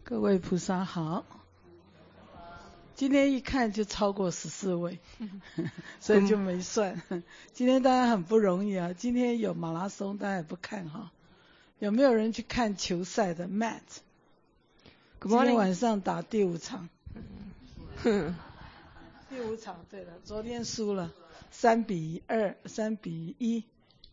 各位菩萨好，今天一看就超过14位，所以就没算。今天当然很不容易啊，今天有马拉松，大家也不看哈。有没有人去看球赛的 Matt？ 今天晚上打第5场。第5场，对了，昨天输了3-2、3-1。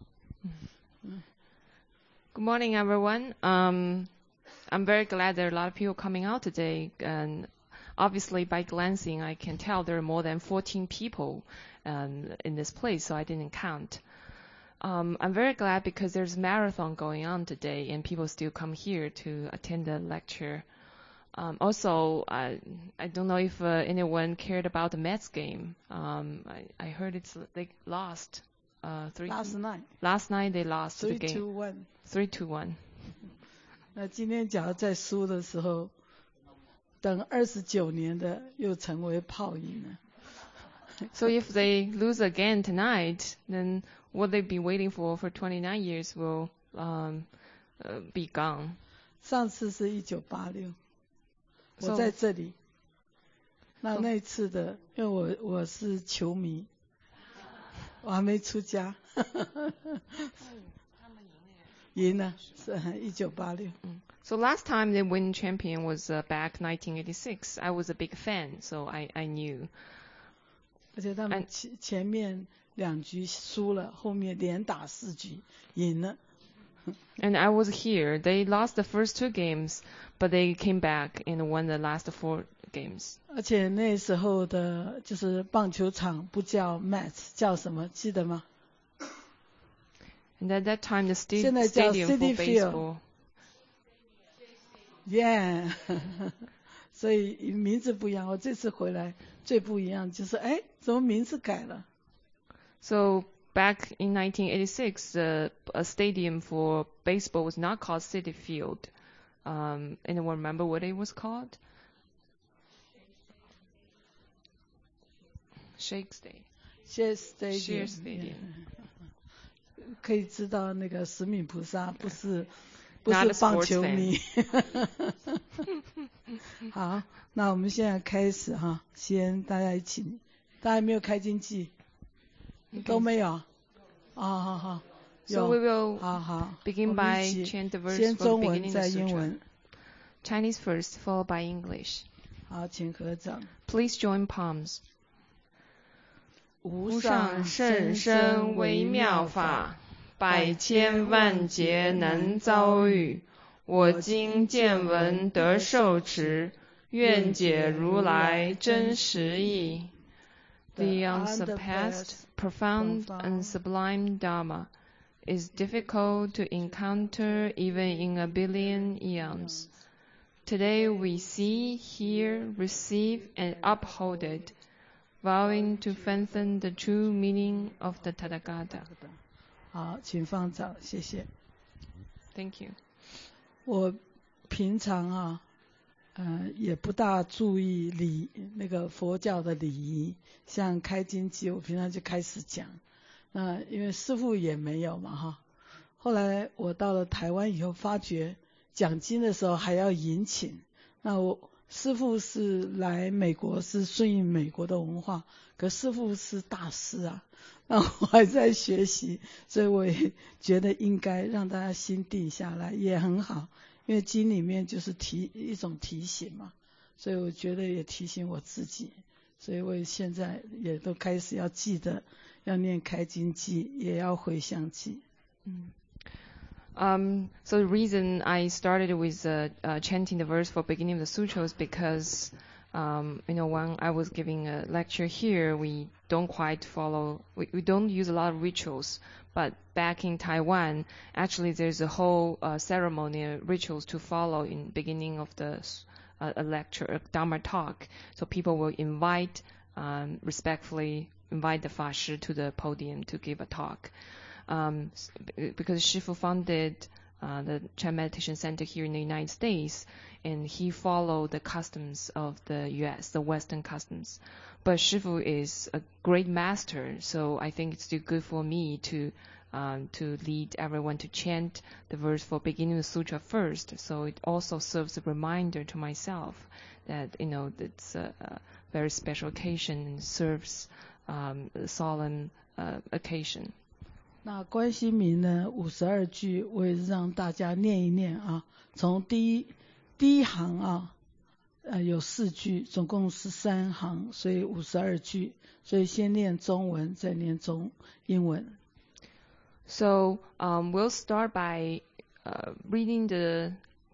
Good morning, everyone. I'm very glad there are a lot of people coming out today, and obviously by glancing I can tell there are more than 14 people in this place, so I didn't count. I'm very glad because there's a marathon going on today and people still come here to attend the lecture. Also, I don't know if anyone cared about the Mets game. I heard they lost. Last night they lost the game. 3-1. 那今天假如在输的时候，等29年的又成为泡影了。 So if they lose again tonight, then what they've been waiting for 29 years will be gone. 上次是1986，我在这里。那次的，因为我是球迷，我还没出家。赢了，是1986。 So last time they win champion was back 1986. I was a big fan, so I knew. 而且他们前面2局输了，后面连打4局赢了。 And I was here. They lost the first 2 games, but they came back and won the last 4 games. 而且那时候的就是棒球场不叫 Mets， 叫什么？记得吗？ And at that time, the stadium for baseball. Yeah. 所以名字不一样。我这次回来最不一样就是，怎么名字改了？ So back in 1986, a stadium for baseball was not called Citi Field. Anyone remember what it was called? Shea Stadium. 可以知道那个十米菩萨不是棒球迷。好，那我们现在开始哈，先大家一起，大家没有开经记，都没有。好。 So we will 好 begin by chant the verse 先 for the 中文 beginning 再 of the 英 sutra. 文。 Chinese first, followed by English. 好，请合掌。 Please join palms. 无上甚深微妙法，百千万劫难遭遇。我今见闻得受持，愿解如来真实义。The unsurpassed, profound, and sublime Dharma is difficult to encounter even in a billion eons. Today we see, hear, receive, and uphold it, vowing to fathom the true meaning of the Tathagata. 好，请放掌，谢谢。 Thank you. 我平常也不大注意那个佛教的礼仪，像开经记我平常就开始讲。那因为师父也没有嘛哈。后来我到了台湾以后，发觉讲经的时候还要迎请。那师父是来美国，是顺应美国的文化，可师父是大师啊，那我还在学习，所以我也觉得应该让大家心定下来，也很好，因为经里面就是一种提醒嘛，所以我觉得也提醒我自己，所以我现在也都开始要记得要念开经记，也要回向记。 So the reason I started with chanting the verse for beginning of the sutra is because, when I was giving a lecture here, we don't quite follow, we don't use a lot of rituals. But back in Taiwan, actually there's a whole ceremony, rituals to follow in beginning of the a lecture, a Dharma talk. So people will respectfully invite the Fa Shi to the podium to give a talk. Because Shifu founded the Chan Meditation Center here in the United States, and he followed the customs of the U.S., the Western customs. But Shifu is a great master, so I think it's still good for me to to lead everyone to chant the verse for beginning the sutra first. So it also serves a reminder to myself that, it's a very special occasion and serves a solemn occasion. 那观心明呢52句，我也是让大家念一念啊。从第一行啊，有4句，总共13行，所以52句。所以先念中文，再念英文。 So we'll start by reading the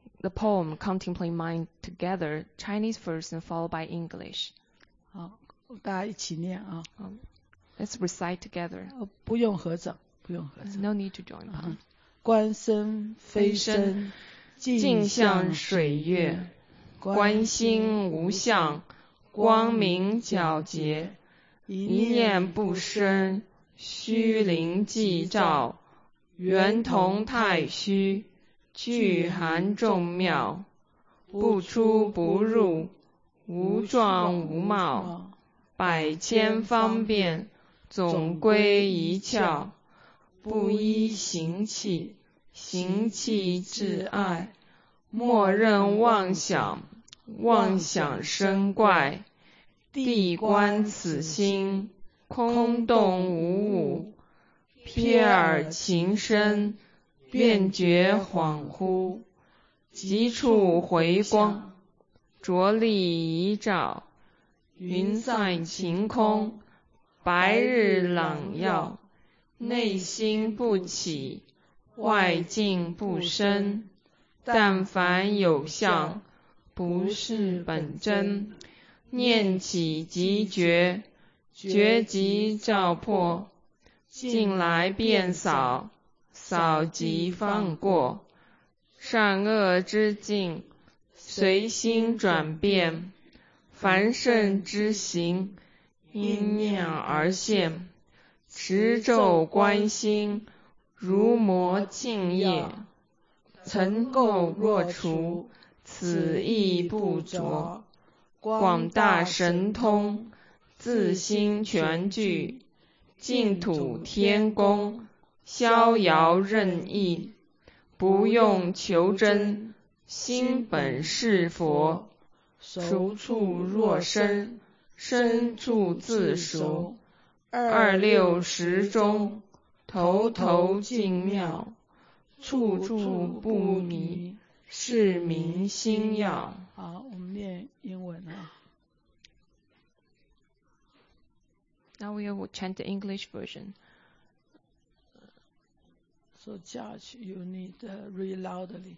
poem Contemplate Mind together, Chinese first and followed by English. 好，大家一起念啊。 Let's recite together. 不用合掌，不用合掌。 No need to join palm. 观身非身， 镜像水月，观心无相，光明皎洁，一念不生，虚灵寂照，圆同太虚，具含众妙，不出不入，无状无貌，百千方便，总归一窍，不依行气，行气至爱，莫任妄想，妄想生怪，谛观此心，空洞无物，瞥耳情深，便觉恍惚，即处回光，着力一照，云散晴空，白日朗耀，内心不起，外境不生，但凡有相，不是本真，念起即觉，觉即照破，近来便扫，扫即放过，善恶之境，随心转变，凡圣之行，因念而现，持咒观心，如磨净业，尘垢若除，此意不着，广大神通，自心全具，净土天宫，逍遥任意，不用求真，心本是佛，熟处若生，深处自熟，26时中，头头净妙，处处不迷，是名心要。 好，我们念英文啊。 Now we will chant the English version. So Judge, you need read loudly.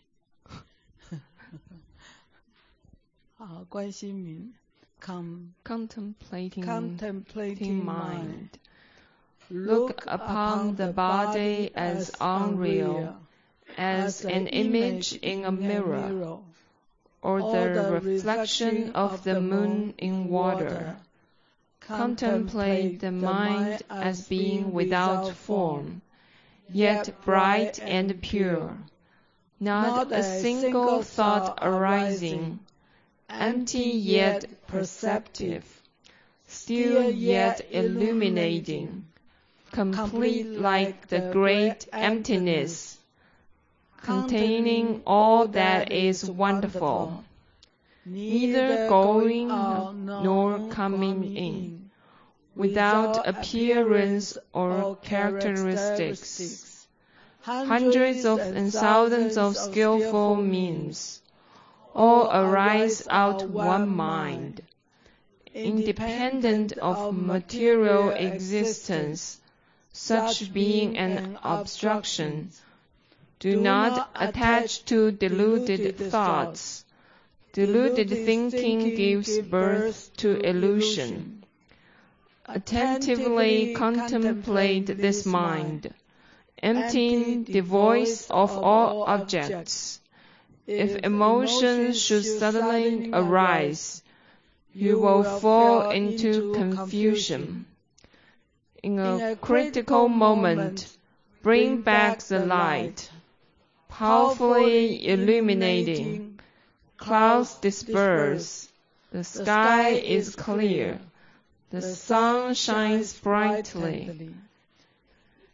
好，观心明 Contemplating mind. Look upon the body as unreal, as an image in a mirror, or the reflection of the moon in water. Contemplate the mind as being without form, yet bright and pure, not a single thought arising, empty yet perceptive, still yet illuminating, complete like the great emptiness, containing all that is wonderful, neither going nor coming in, without appearance or characteristics. Hundreds and thousands of skillful means, all arise out one mind, independent of material existence, such being an obstruction. Do not attach to deluded thoughts. Deluded thinking gives birth to illusion. Attentively contemplate this mind, emptying the voice of all objects. If emotion should suddenly arise, you will fall into confusion. In a critical moment, bring back the light, powerfully illuminating. Clouds disperse, the sky is clear, the sun shines brightly.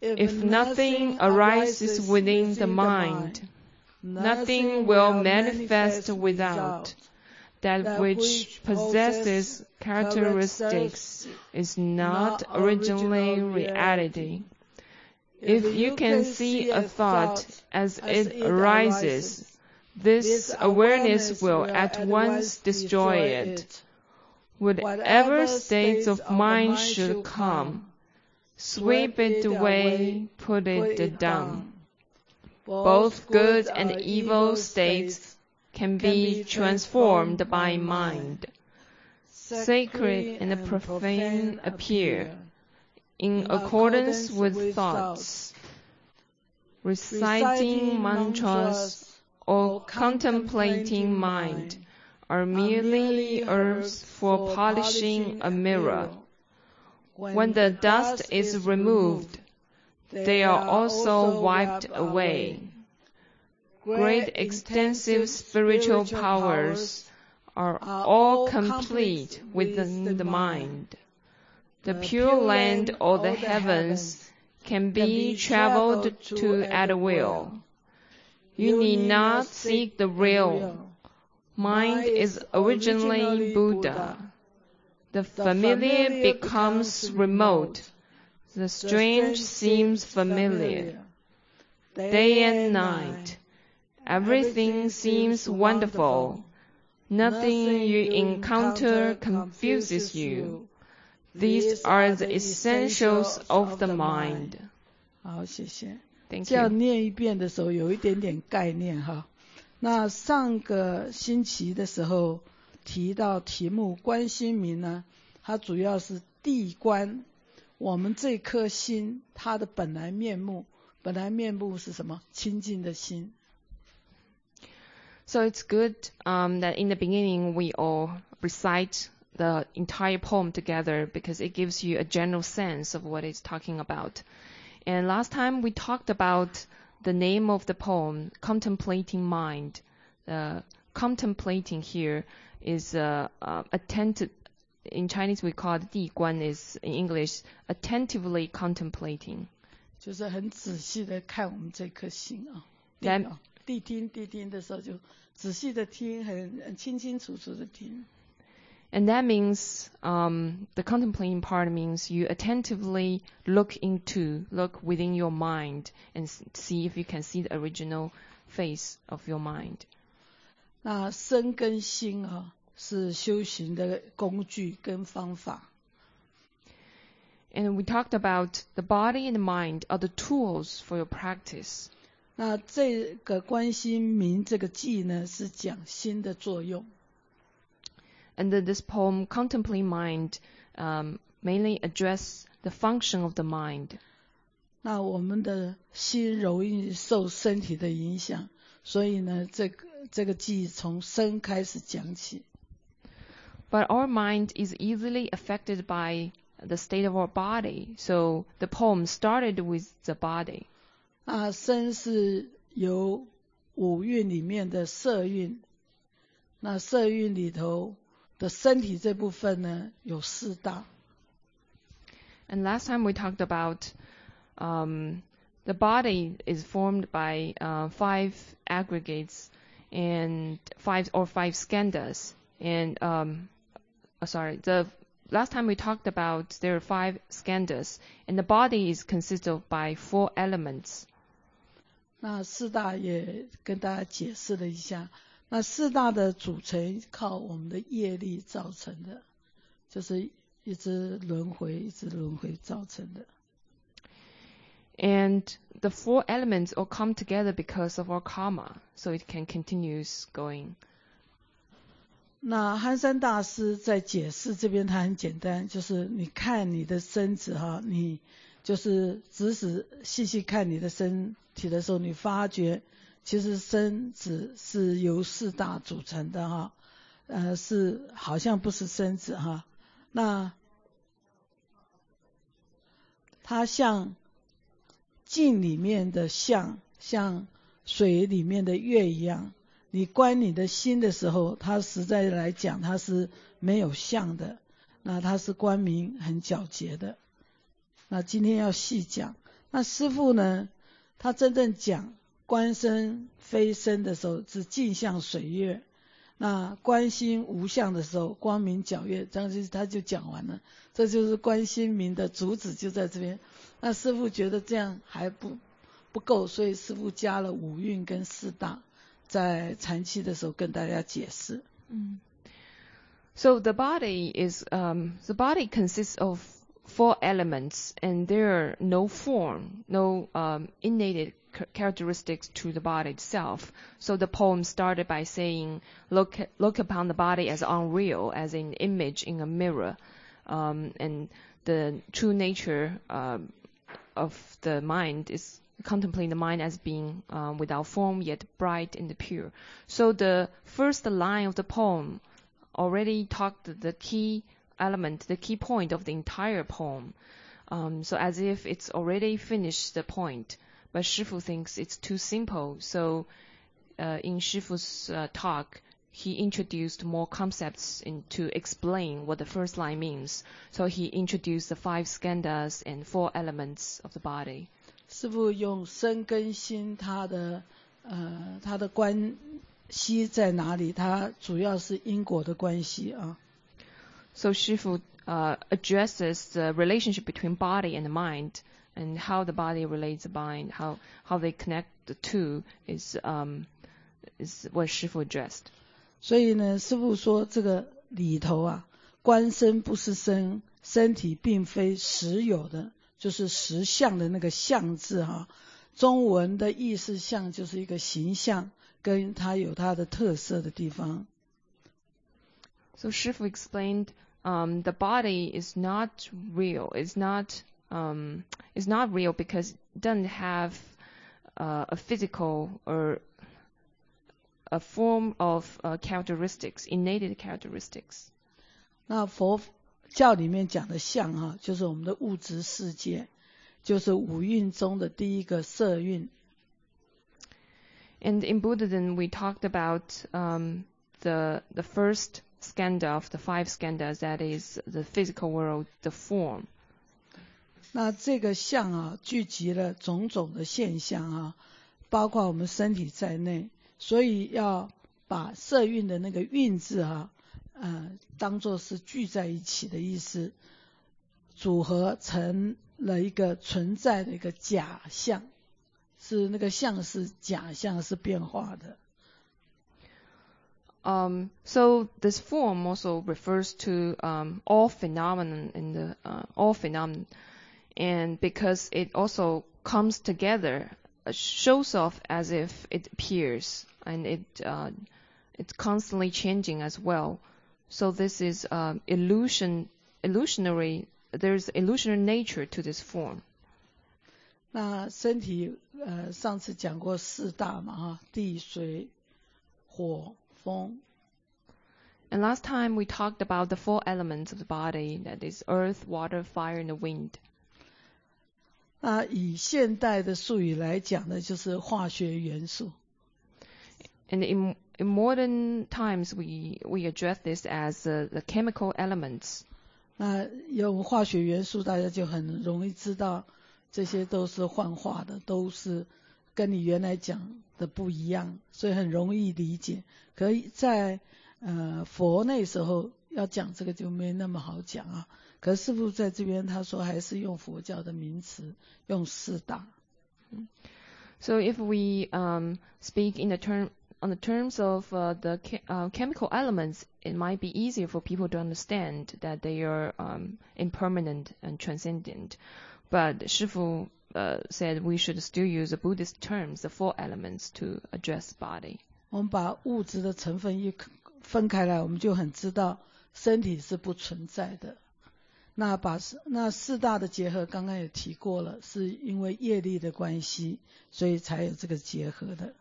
If nothing arises within the mind, nothing will manifest without. That which possesses characteristics is not originally reality. If you can see a thought as it arises, this awareness will at once destroy it. Whatever states of mind should come, sweep it away, put it down. Both good and evil states can be transformed by mind. Sacred and profane appear in accordance with thoughts. Reciting mantras or contemplating mind are merely herbs for polishing a mirror. When the dust is removed, they are also wiped away. Great extensive spiritual powers are all complete within the mind. The Pure Land or the heavens can be traveled to at will. You need not seek the real. Mind is originally Buddha. The familiar becomes remote. The strange seems familiar. Day and night, everything seems wonderful. Nothing you encounter confuses you. These are the essentials of the mind. 好，谢谢。 Thank 这样 you. 念一遍的时候有一点点概念哈。那上个星期的时候提到题目观心明呢，它主要是谛观我们这颗心它的本来面目。本来面目是什么？清净的心。 So it's good that in the beginning we all recite the entire poem together because it gives you a general sense of what it's talking about. And last time we talked about the name of the poem, Contemplating Mind. Contemplating here is attentive. In Chinese we call it 谛观, is in English attentively contemplating. 就是很仔细的看我们这颗心啊。谛听的时候就仔细的听，很清清楚楚的听。 And that means the contemplating part means you attentively look within your mind and see if you can see the original face of your mind. 那身跟心啊，是修行的工具跟方法。 And we talked about the body and the mind are the tools for your practice. 那这个观心明这个偈呢，是讲心的作用。 And this poem, Contemplating Mind, mainly address the function of the mind. 那我们的心容易受身体的影响，所以呢，这个偈从身开始讲起。 But our mind is easily affected by the state of our body, so the poem started with the body. 那身是由五蕴里面的色蕴，那色蕴里头的身体这部分呢，有四大。 And last time we talked about the body is formed by 5 aggregates and 5 skandhas. And the last time we talked about there are 5 skandhas, and the body is consisted by 4 elements. 那四大也跟大家解释了一下，那四大的组成靠我们的业力造成的，就是一直轮回造成的。 And the 4 elements all come together because of our karma, so it can continue going. 那憨山大师在解释这边他很简单，就是你看你的身子哈，你就是仔细看你的身体的时候，你发觉其实身子是由四大组成的哈，是好像不是身子哈，那它像镜里面的像水里面的月一样，你观你的心的时候，它实在来讲它是没有相的，那它是光明很皎洁的。那今天要细讲， 那师父呢，他真正讲观身非身的时候是镜像水月，那观心无相的时候光明皎月，这样子他就讲完了。这就是观心明的主旨就在这边。那师父觉得这样还不够，所以师父加了五蕴跟四大，在禅期的时候跟大家解释。 So the body consists of 4 elements, and there are no form, no innate characteristics to the body itself. So the poem started by saying, look upon the body as unreal, as an image in a mirror, and the true nature of the mind is contemplating the mind as being without form, yet bright and pure. So the first line of the poem already talked the key element, the key point of the entire poem. So as if it's already finished the point. But Shifu thinks it's too simple. So in Shifu's talk, he introduced more concepts to explain what the first line means. So he introduced the 5 skandhas and 4 elements of the body. 师父用身跟心，他的关系在哪里？它主要是因果的关系啊。 So Shifu addresses the relationship between body and mind, and how the body relates to the mind, how they connect the two is what Shifu addressed. 所以呢，师父说这个里头啊，观身不是身，身体并非实有的，就是实相的那个相字哈。中文的意思相就是一个形象，跟它有它的特色的地方。 So Shifu explained the body is not real. It's not real because it doesn't have a physical or a form of characteristics, innate characteristics. 那佛教里面讲的相哈，就是我们的物质世界，就是五蕴中的第一个色蕴。 And in Buddhism, we talked about the first skandha of the 5 skandhas, that is the physical world, the form. 那这个相啊，聚集了种种的现象啊，包括我们身体在内，所以要把色蕴的那个蕴字啊，当作是聚在一起的意思，组合成了一个存在的一个假象，是那个相是假象，是变化的。 So this form also refers to all phenomenon and because it also comes together, shows off as if it appears, and it's constantly changing as well. So this is illusionary. There's illusionary nature to this form. 那身体上次讲过4大嘛哈，地水火风。 And last time we talked about the 4 elements of the body, that is earth, water, fire, and the wind. 那以现代的术语来讲呢，就是化学元素。 And in modern times, we address this as the chemical elements. 那用化学元素，大家就很容易知道，这些都是幻化的，都是跟你原来讲的不一样，所以很容易理解。可以在佛那时候要讲这个就没那么好讲啊。可是师父在这边他说还是用佛教的名词，用4大。 So if we speak on the terms of the chemical elements, it might be easier for people to understand that they are impermanent and transcendent. But Shifu said we should still use the Buddhist terms, the 4 elements, to address body. 我们把物质的成分一分开来，我们就很知道身体是不存在的。那4大的结合，刚刚也提过了，是因为业力的关系，所以才有这个结合的。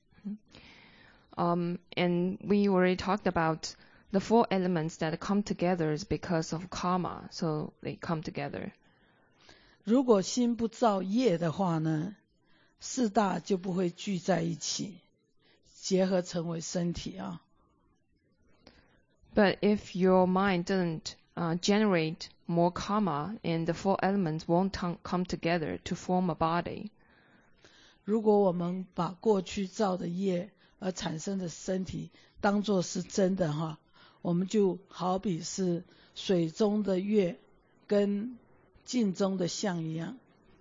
And we already talked about the 4 elements that come together is because of karma, so they come together. 如果心不造业的话呢，4大就不会聚在一起，结合成为身体啊。 But if your mind doesn't generate more karma, and the four elements won't come together to form a body. 如果我们把过去造的业而产生的身体当作是真的哈，我们就好比是水中的月跟镜中的像一样。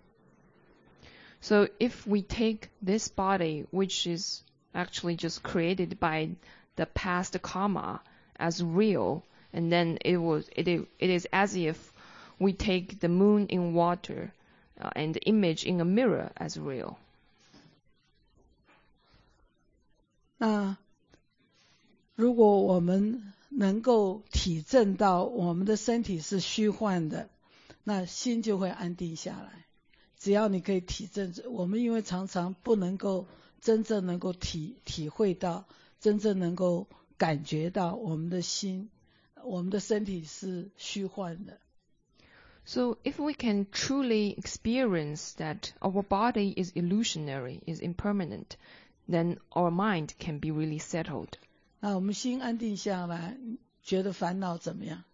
So if we take this body, which is actually just created by the past karma, as real, and then it is as if we take the moon in water and the image in a mirror as real. 那如果我们能够体证到我们的身体是虚幻的，那心就会安定下来。只要你可以体证，我们因为常常不能够真正能够体会到，真正能够感觉到我们的心，我们的身体是虚幻的。 So if we can truly experience that our body is illusionary, is impermanent, then our mind can be really settled. 那我们心安定下来，觉得烦恼怎么样？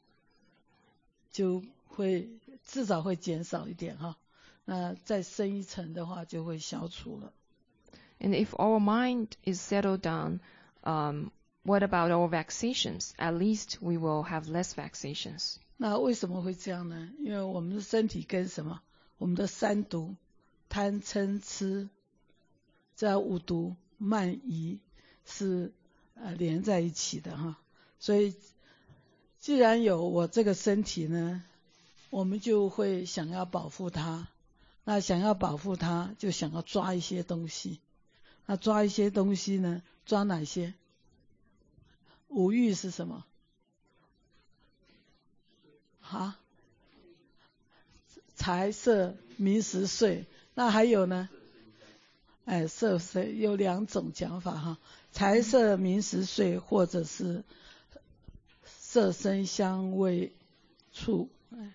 就会至少会减少一点哈。那再深一层的话，就会消除了。 And if our mind is settled down, what about our vexations? At least we will have less vexations. 那为什么会这样呢？因为我们的身体跟什么？我们的三毒贪嗔痴这五毒慢疑是连在一起的哈。所以既然有我这个身体呢，我们就会想要保护它。那想要保护它，就想要抓一些东西。那抓一些东西呢？抓哪些？五欲是什么？啊？财色名食睡。那还有呢？色有两种讲法哈，财色名食睡，或者是色声香味触。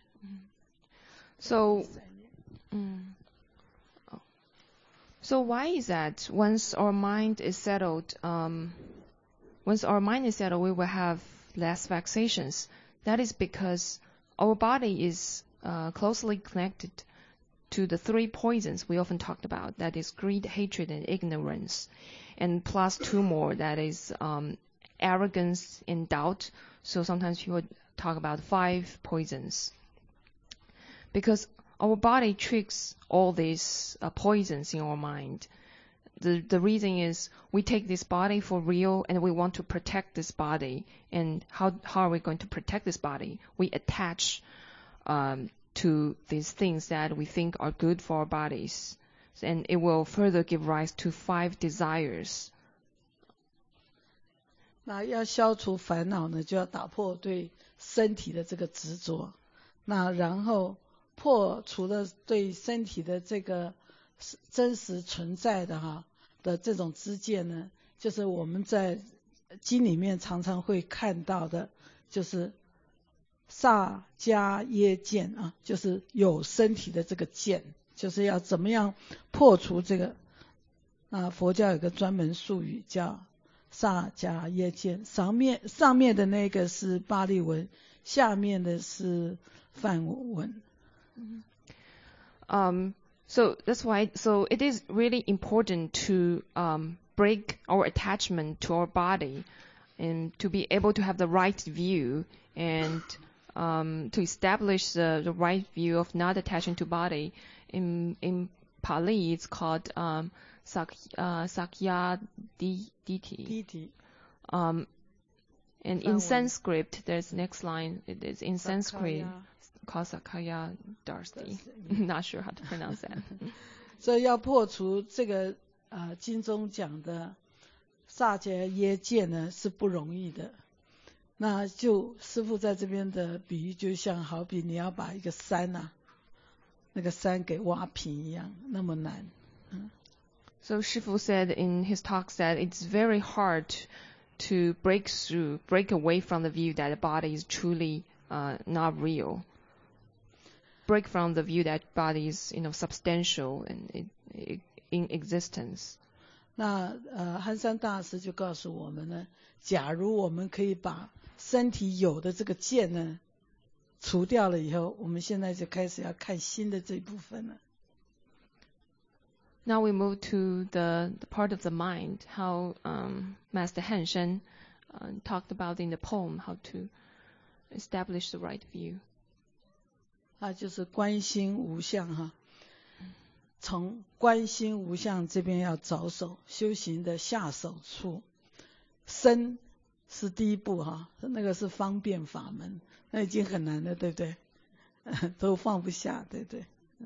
So why is that? Once our mind is settled, we will have less vexations. That is because our body is closely connected to the three poisons we often talked about. That is greed, hatred, and ignorance, and plus two more. That is arrogance and doubt. So sometimes people talk about 5 poisons. Because our body tricks all these poisons in our mind. The reason is we take this body for real and we want to protect this body. And how are we going to protect this body? We attach to these things that we think are good for our bodies. And it will further give rise to 5 desires. 那要消除烦恼呢，就要打破对身体的这个执着。那然后破除了对身体的这个真实存在的的这种知见呢，就是我们在经里面常常会看到的，就是萨迦耶见啊，就是有身体的这个见，就是要怎么样破除这个。那佛教有个专门术语叫萨迦耶见，上面的那个是巴利文，下面的是梵文。 So that's why. So it is really important to break our attachment to our body, and to be able to have the right view, and to establish the right view of not attaching to body. In Pali, it's called Sakya Diti. And in Sanskrit, there's next line. It is in Sanskrit called Sakya Darsti. Not sure how to pronounce that. 所以要破除这个经中讲的萨迦耶见呢是不容易的。那就师父在这边的比喻，就像好比你要把一个山那个山给挖平一样，那么难。 So Shifu said in his talks that it's very hard to break away from the view that the body is truly not real. Break from the view that body is, substantial and in existence. 那憨山大师就告诉我们呢，假如我们可以把身体有的这个见呢除掉了以后，我们现在就开始要看新的这部分了。 Now we move to the part of the mind, how Master Han Shen talked about in the poem how to establish the right view. 就是观心无相哈，从观心无相这边要着手修行的下手处，身是第一步哈，那个是方便法门，那已经很难了，对不对？都放不下，对不对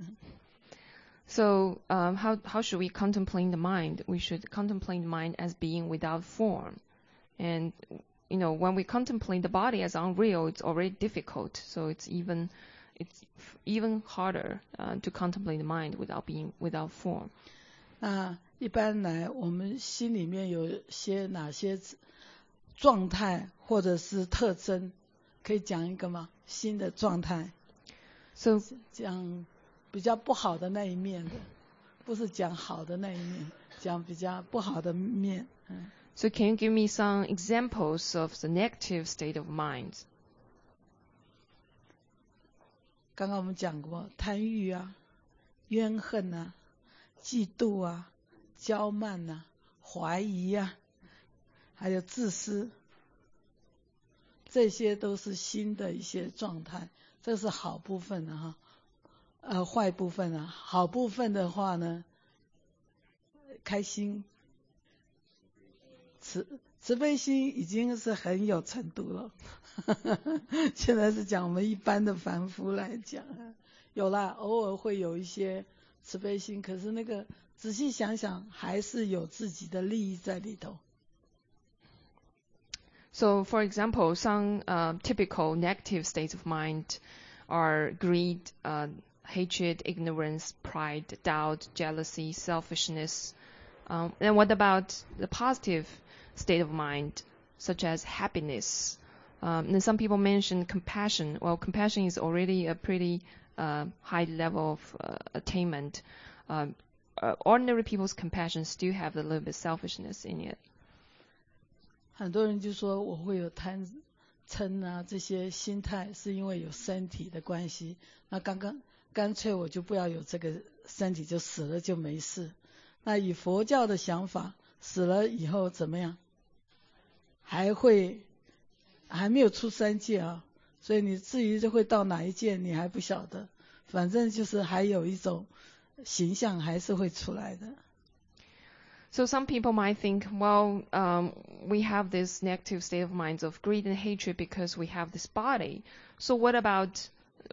？So how should we contemplate the mind? We should contemplate the mind as being without form, and when we contemplate the body as unreal, it's already difficult. So it's even harder to contemplate the mind without form. 一般来，我们心里面有些哪些状态或者是特征，可以讲一个吗？心的状态。 So 讲比较不好的那一面的，不是讲好的那一面，讲比较不好的面。 So can you give me some examples of the negative state of mind? 刚刚我们讲过，贪欲啊、怨恨啊、嫉妒啊、骄慢啊、怀疑啊，还有自私，这些都是心的一些状态，这是好部分的哈。坏部分啊，好部分的话呢，开心、慈悲心已经是很有程度了。现在是讲我们一般的凡夫来讲，有啦，偶尔会有一些慈悲心，可是那个仔细想想，还是有自己的利益在里头。 So, for example, some typical negative states of mind are greed, hatred, ignorance, pride, doubt, jealousy, selfishness. And what about the positive state of mind, such as happiness? And some people mention compassion. Well, compassion is already a pretty high level of attainment. Ordinary people's compassion still have a little bit selfishness in it. 很多人就说我会有贪嗔啊这些心态，是因为有身体的关系。那干脆我就不要有这个身体，就死了就没事。那以佛教的想法，死了以后怎么样？还没有出三界啊，所以你至于就会到哪一界你还不晓得，反正就是还有一种形象还是会出来的。 So some people might think, well, we have this negative state of minds of greed and hatred because we have this body. So what about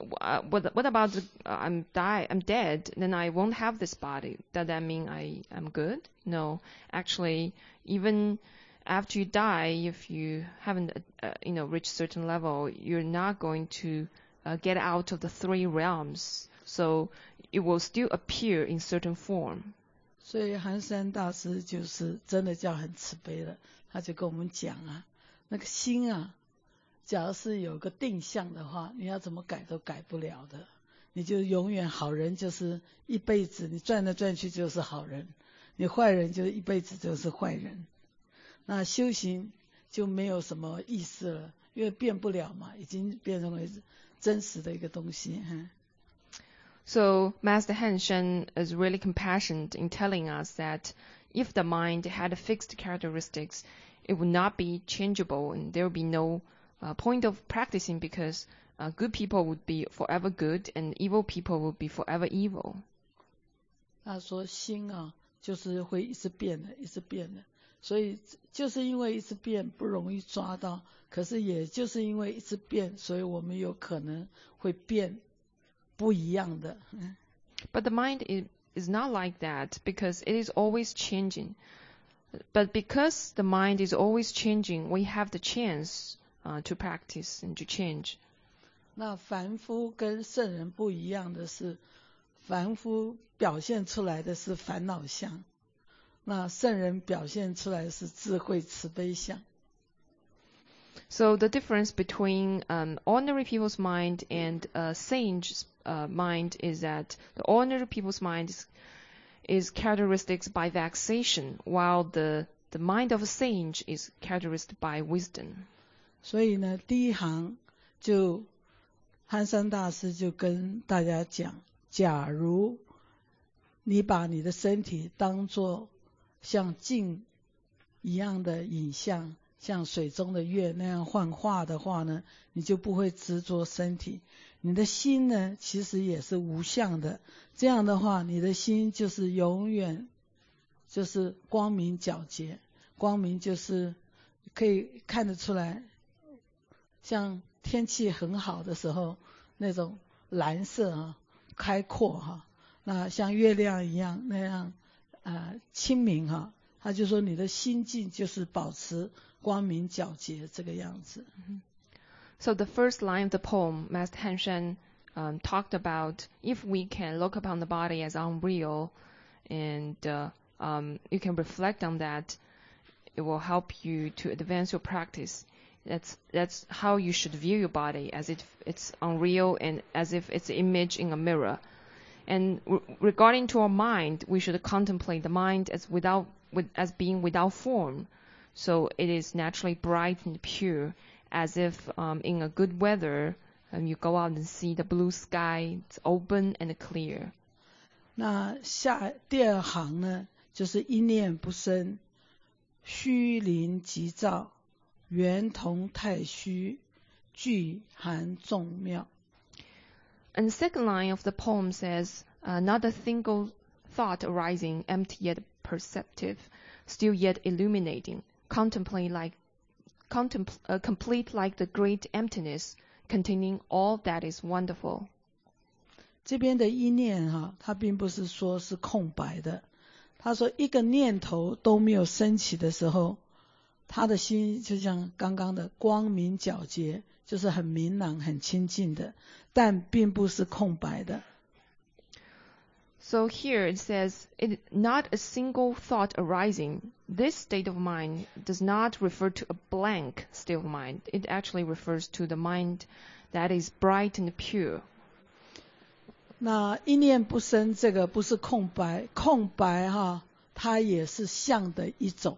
I'm dead, then I won't have this body. Does that mean I'm good? No, actually, even after you die, if you haven't reached a certain level, you're not going to get out of the three realms. So it will still appear in certain form. 所以寒山大师就是真的叫很慈悲了，他就跟我们讲啊，那个心啊，假如是有个定向的话，你要怎么改都改不了的，你就永远好人就是一辈子，你转来转去就是好人，你坏人就一辈子就是坏人。那修行就没有什么意思了，因为变不了嘛，已经变成为真实的一个东西。 So Master Han Shen is really compassionate in telling us that if the mind had fixed characteristics, it would not be changeable, and there would be no point of practicing because good people would be forever good and evil people would be forever evil. 他说心啊，就是会一直变的，一直变的，所以就是因为一直变不容易抓到，可是也就是因为一直变，所以我们有可能会变不一样的。 But the mind is not like that because it is always changing. But because the mind is always changing, we have the chance to practice and to change. 那凡夫跟圣人不一样的是，凡夫表现出来的是烦恼相，那圣人表现出来的是智慧慈悲相。 So the difference between ordinary people's mind and sage's mind is that the ordinary people's mind is characterized by vexation, while the mind of a sage is characterized by wisdom. 所以呢，第一行就憨山大师就跟大家讲，假如你把你的身体当作像镜一样的影像，像水中的月那样幻化的话呢，你就不会执着身体。你的心呢，其实也是无相的，这样的话，你的心就是永远就是光明皎洁。光明就是可以看得出来，像天气很好的时候那种蓝色啊，开阔哈，那像月亮一样那样清明哈，他就说你的心境就是保持光明皎洁这个样子。 So the first line of the poem, Master Han Shan talked about if we can look upon the body as unreal, and you can reflect on that, it will help you to advance your practice. That's how you should view your body, as if it's unreal and as if it's an image in a mirror. And regarding to our mind, we should contemplate the mind as being without form. So it is naturally bright and pure, as if in a good weather, you go out and see the blue sky, it's open and clear. 那第二行呢，就是一念不生，虚灵即照，圆同太虚，具含众妙。 And the second line of the poem says, not a single thought arising, empty yet perceptive, still yet illuminating, complete like the great emptiness, containing all that is wonderful. 这边的一念它并不是说是空白的，他说一个念头都没有升起的时候，他的心就像刚刚的光明皎洁，就是很明朗很清净的，但并不是空白的。 So here it says, not a single thought arising. This state of mind does not refer to a blank state of mind. It actually refers to the mind that is bright and pure. 那一念不生这个不是空白，空白它也是相的一种。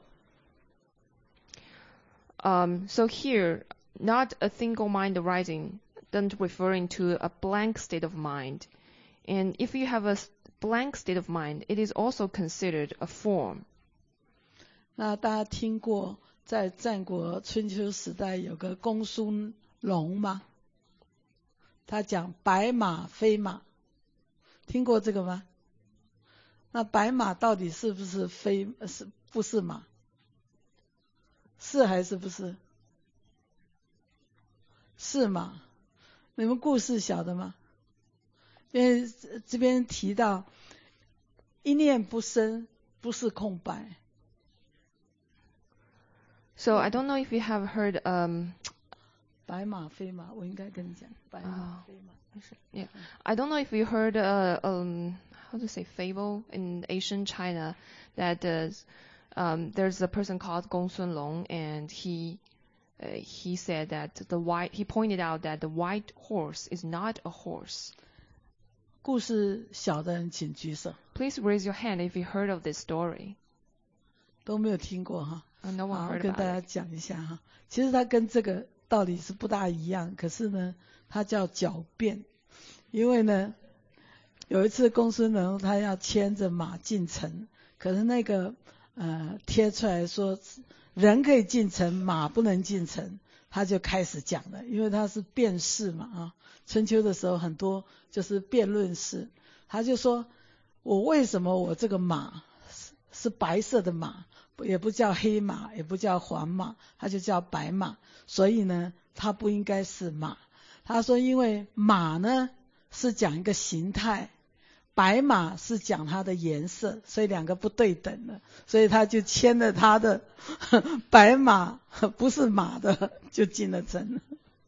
So here, not a single mind arising, doesn't referring to a blank state of mind. And if you have a blank state of mind, it is also considered a form. 那大家听过在战国春秋时代有个公孙龙吗？他讲白马非马，听过这个吗？那白马到底是不是是不是马？是还是不是？是马。你们故事晓得吗？因为这边提到一念不生，不是空白。 So I don't know if you have heard 白马非马，我应该跟你讲白马非马。 Yeah, I don't know if you heard how to say fable in ancient China that there's a person called Gong Sun Long, and he said that he pointed out that the white horse is not a horse. 故事晓得人请举手。 Please raise your hand if you heard of this story. 都没有听过 No one 好， heard 跟 about 大家 it. 讲一下其实它跟这个道理是不大一样，可是呢它叫狡辩。因为呢有一次公孙龙他要牵着马进城，可是那个贴出来说人可以进城，马不能进城，他就开始讲了。因为他是辩士嘛春秋的时候很多就是辩论士，他就说我为什么我这个马是白色的马，也不叫黑马，也不叫黄马，它就叫白马，所以呢它不应该是马。他说因为马呢是讲一个形态，白马是讲它的颜色，所以两个不对等的，所以他就牵了他的白马不是马的就进了城。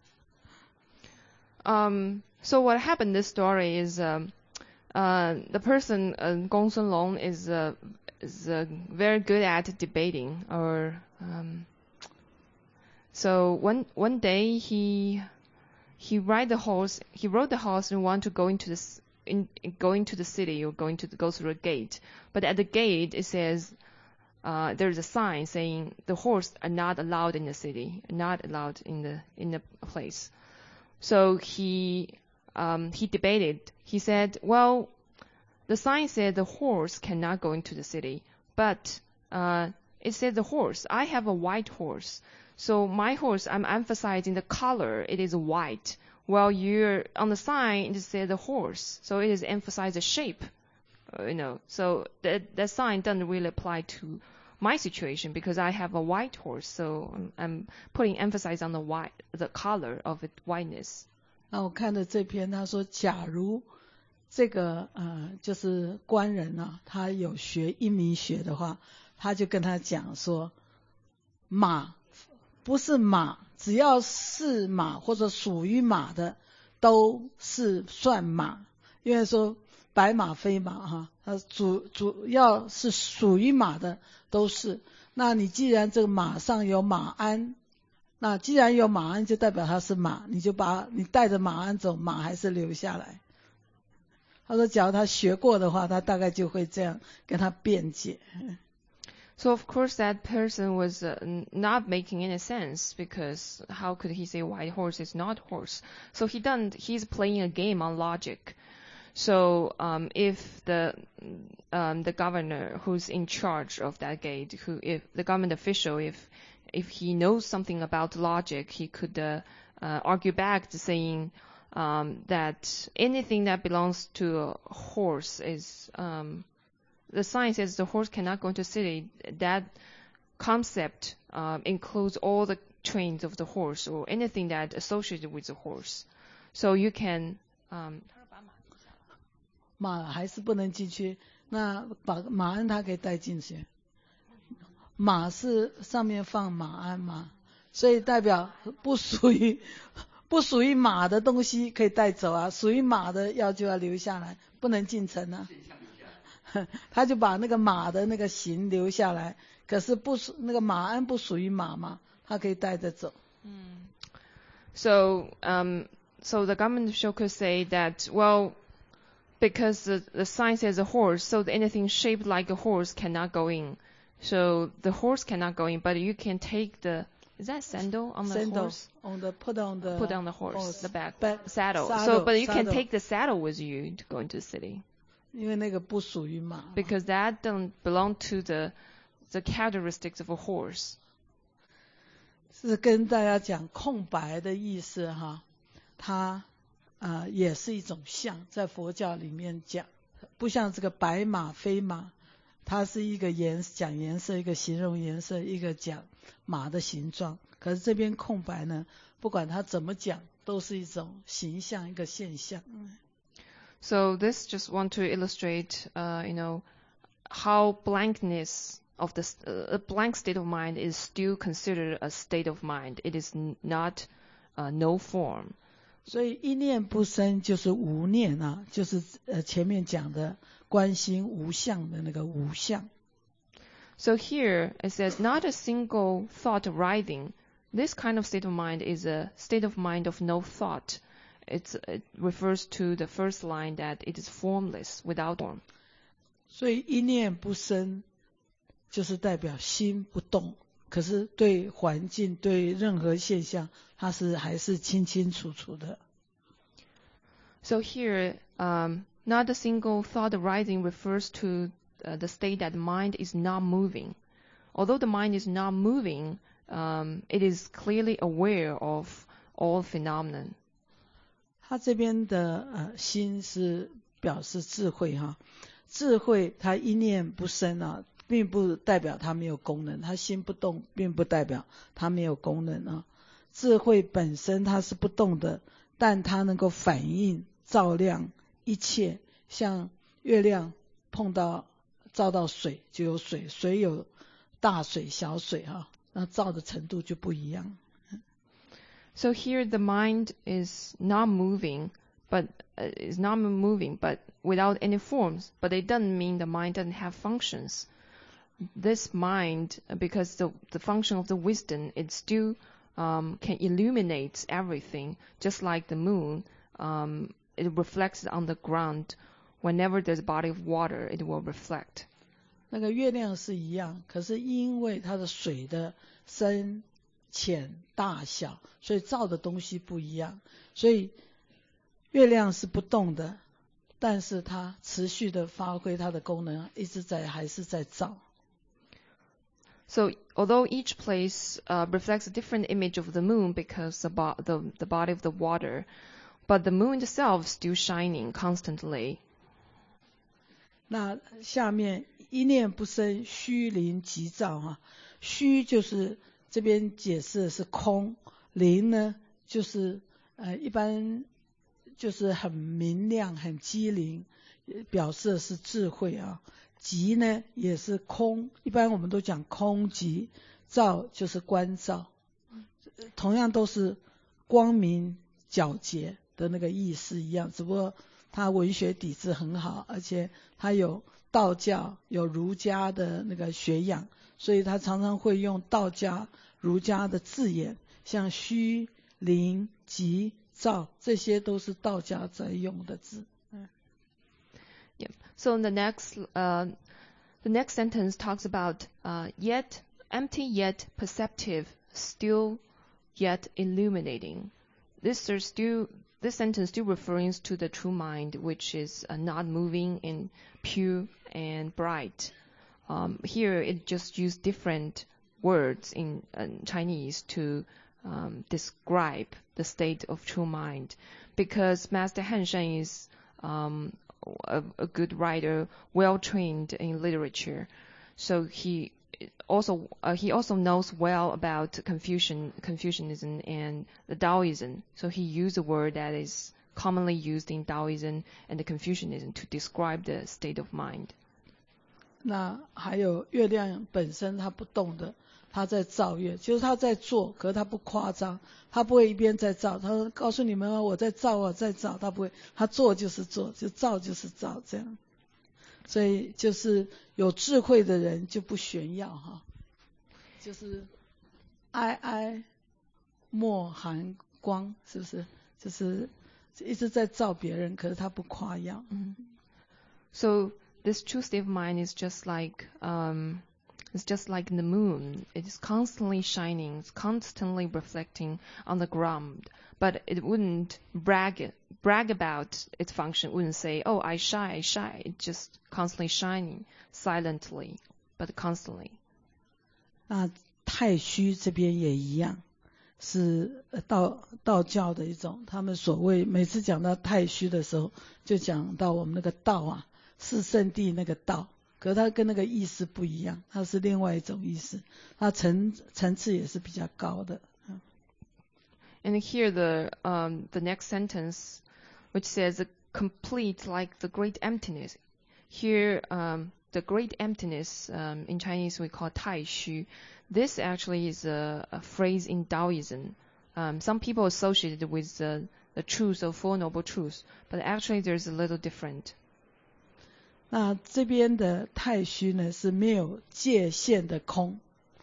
So what happened in this story is the person Gong Sun Long is very good at debating, or so one day he rode the horse and wanted to go into going to the city, or go through a gate. But at the gate it says there's a sign saying the horse are not allowed in the city, not allowed in the place. So he debated. He said, well, the sign said the horse cannot go into the city, but it said the horse. I have a white horse. So my horse, I'm emphasizing the color. It is white. While you're on the sign, it says the horse. So it is emphasize the shape. So that sign doesn't really apply to my situation because I have a white horse. So I'm putting emphasis on the color of its whiteness. 那我看的这篇，他说，假如这个就是官人啊，他有学英明学的话，他就跟他讲说，马不是马，只要是马或者属于马的，都是算马。因为说白马非马哈，它主要是属于马的都是。那你既然这个马上有马鞍，那既然有马鞍，就代表它是马，你带着马鞍走，马还是留下来。他说，假如他学过的话，他大概就会这样跟他辩解。 So of course that person was not making any sense because how could he say white horse is not horse? So he's playing a game on logic. So if the governor who's in charge of that gate, if the government official, if he knows something about logic, he could argue back to saying that anything that belongs to a horse is the sign says the horse cannot go into the city. That concept includes all the trains of the horse or anything that associated with the horse. So you can 马还是不能进去，那把马鞍它可以带进去。马是上面放马鞍嘛，所以代表不属于马的东西可以带走啊，属于马的就要留下来，不能进城啊。他就把那个马的那个形留下来，可是那个马鞍不属于马嘛，他可以带着走。 So the government official could say that, well, because the sign says a horse, so anything shaped like a horse cannot go in. So the horse cannot go in, but you can take is that sandal on the horse? Put on the horse, the back saddle. So, but you can take the saddle with you to go into the city. 因为那个不属于马。 Because that don't belong to the characteristics of a horse. 是跟大家讲空白的意思哈，它也是一种象，在佛教里面讲，不像这个白马非马，它是一个讲颜色，一个形容颜色，一个讲马的形状。可是这边空白呢，不管它怎么讲，都是一种形象，一个现象。 So this just want to illustrate, how blankness of a blank state of mind is still considered a state of mind. It is not no form. 所以一念不生就是无念啊，就是前面讲的观心无相的那个无相。 So here it says not a single thought arising. This kind of state of mind is a state of mind of no thought. It refers to the first line that it is formless, without form. 所以一念不生就是代表心不动，可是对环境对任何现象它还是清清楚楚的。 So here, not a single thought arising refers to the state that the mind is not moving. Although the mind is not moving, it is clearly aware of all phenomenon. 他这边的心是表示智慧哈，智慧它一念不生啊，并不代表它没有功能，它心不动并不代表它没有功能啊。智慧本身它是不动的，但它能够反映照亮一切，像月亮照到水就有水，水有大水小水哈，那照的程度就不一样。 So here the mind is not moving, but without any forms. But it doesn't mean the mind doesn't have functions. This mind, because the function of the wisdom, it still can illuminate everything, just like the moon. It reflects on the ground. Whenever there's a body of water, it will reflect. 那个月亮是一样，可是因为它的水的深浅大小，所以照的东西不一样。所以月亮是不动的，但是它持续的发挥它的功能，还是在照。 So although each place reflects a different image of the moon because the body of the water, but the moon itself still shining constantly. 那下面一念不生，虚灵即照哈。虚就是这边解释的是空，灵呢就是一般就是很明亮、很机灵，表示的是智慧啊。即呢也是空，一般我们都讲空即，照就是观照，同样都是光明皎洁的那个意思一样，只不过它文学底子很好，而且它有道教有儒家的那个学养，所以它常常会用道家儒家的字眼，像虚灵即照，这些都是道家在用的字。 Yeah. So the next sentence talks about yet empty, yet perceptive, still, yet illuminating. This sentence still refers to the true mind, which is not moving and pure and bright. Here it just used different words in Chinese to describe the state of true mind, because Master Han Shen is a good writer, well trained in literature, so he also knows well about Confucianism and the Taoism. So he used a word that is commonly used in Taoism and the Confucianism to describe the state of mind. 那还有月亮本身它不动的，它在照月，就是它在做，可是它不夸张，它不会一边在照，它说告诉你们我在照我在照，它不会，它做就是做，就照就是照这样。所以就是有智慧的人就不炫耀哈，就是哀莫含光，是不是？就是一直在照别人，可是他不夸耀。 So this true state of mind is just like the moon. It is constantly shining, it's constantly reflecting on the ground, but it wouldn't brag about its function. It wouldn't say, "Oh, I shine." It's just constantly shining, silently, but constantly. 那太虚这边也一样，是道教的一种，他们所谓每次讲到太虚的时候，就讲到我们那个道啊，是圣地那个道。可是它跟那个意思不一样，它是另外一种意思，它层次也是比较高的。 And here the next sentence, which says complete like the great emptiness. Here the great emptiness in Chinese we call 太虚. This actually is a phrase in Taoism. Some people associate it with the truth of Four Noble Truths, but actually there's a little different. 那这边的太虚呢是没有界限的空，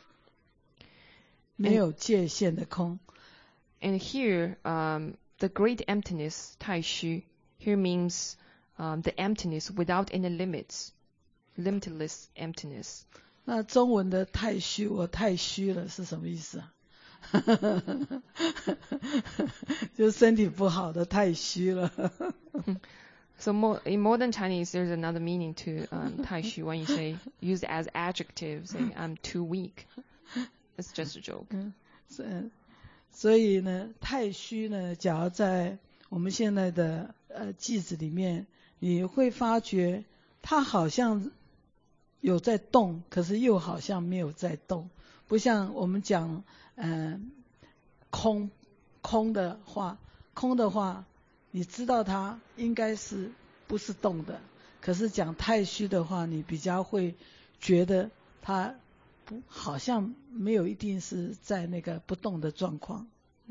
没有界限的空。 And here the great emptiness 太虚 here means the emptiness without any limits, limitless emptiness. 那中文的太虚，我太虚了是什么意思啊？就身体不好的太虚了。 So in modern Chinese, there's another meaning to 太虚 when you say use it as adjective, saying I'm too weak. It's just a joke. 所以呢，太虚呢，假如在我们现在的句子里面，你会发觉它好像有在动，可是又好像没有在动，不像我们讲空的话。你知道它应该是不是动的，可是讲太虚的话，你比较会觉得它好像没有一定是在那个不动的状况。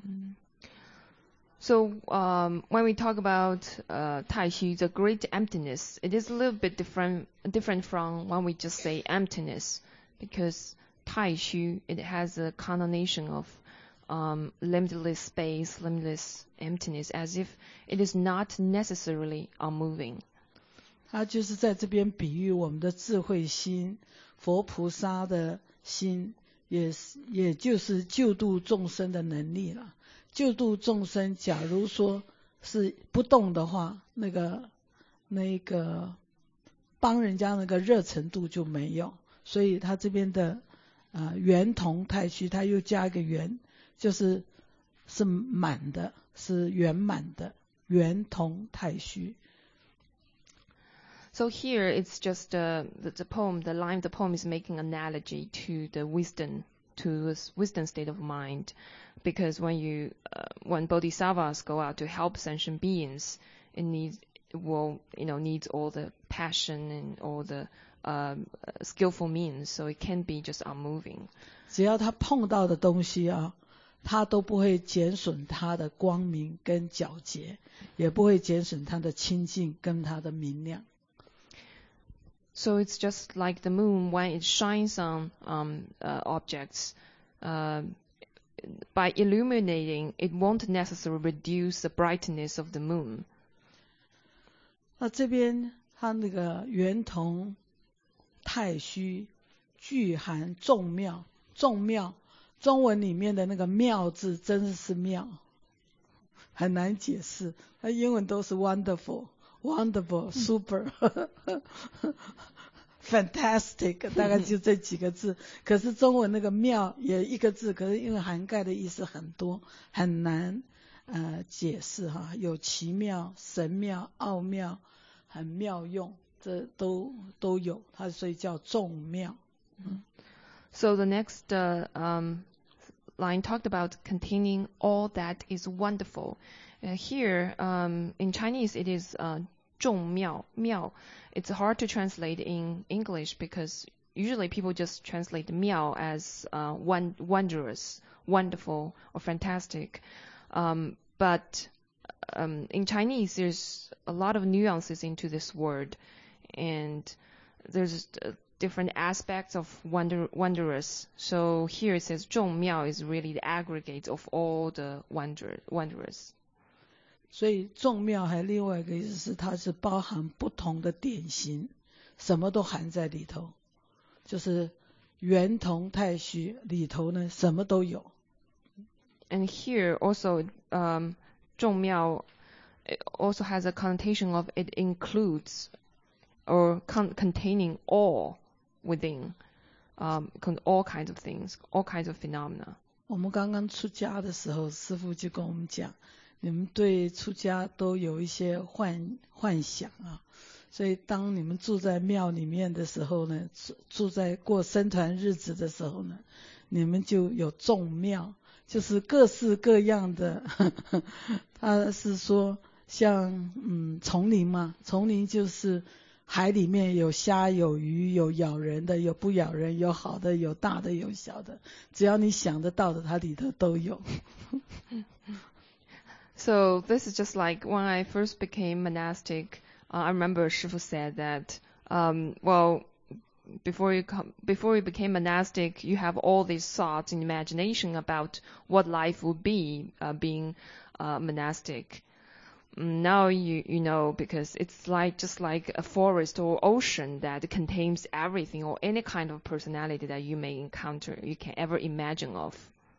So when we talk about 太虚, the great emptiness, it is a little bit different from when we just say emptiness, because 太虚 it has a connotation of limitless space, limitless emptiness, as if it is not necessarily unmoving. 它就是在这边比喻我们的智慧心，佛菩萨的心也就是救度众生的能力了。救度众生，假如说是不动的话，那个帮人家那个热程度就没有。所以他这边的圆同太虚，他又加一个圆，就是满的，是圆满的，圆同太虚。 So here it's just the poem, the line of the poem is making analogy to the wisdom, to this wisdom state of mind, because when bodhisattvas go out to help sentient beings, it needs all the passion and all the skillful means, so it can't be just unmoving. 只要他碰到的东西啊，他都不会减损他的光明跟皎洁，也不会减损他的清净跟他的明亮。 So it's just like the moon when it shines on objects. By illuminating, it won't necessarily reduce the brightness of the moon. 那这边它那个圆同太虚具含众妙，众妙，中文里面的那个妙字真的是妙，很难解释。它英文都是 wonderful、super fantastic 大概就这几个字，可是中文那个妙也一个字，可是因为涵盖的意思很多，很难解释哈，有奇妙、神妙、奥妙，很妙用，这都有，它所以叫众妙。 So the next line talked about containing all that is wonderful. Here in Chinese it is 众妙, 妙. It's hard to translate in English because usually people just translate 妙 as wondrous, wonderful, or fantastic. But in Chinese, there's a lot of nuances into this word, and there's different aspects of wondrous. So here it says 众妙 is really the aggregate of all the wondrous. 所以众妙还另外一个意思是，它是包含不同的典型，什么都含在里头，就是圆同太虚里头呢，什么都有。 And here also 众妙 also has a connotation of it includes or containing all within, all kinds of things, all kinds of phenomena. 我们刚刚出家的时候，师父就跟我们讲，你们对出家都有一些幻想啊，所以当你们住在庙里面的时候呢，住在过僧团日子的时候呢，你们就有众庙，就是各式各样的。他是说像丛林嘛，丛林就是海里面有虾有鱼，有咬人的有不咬人，有好的有大的有小的，只要你想得到的它里头都有。 So this is just like when I first became monastic. I remember Shifu said that, before you became monastic, you have all these thoughts and imagination about what life would be being monastic. Now you know, because it's just like a forest or ocean that contains everything or any kind of personality that you may encounter, you can ever imagine of.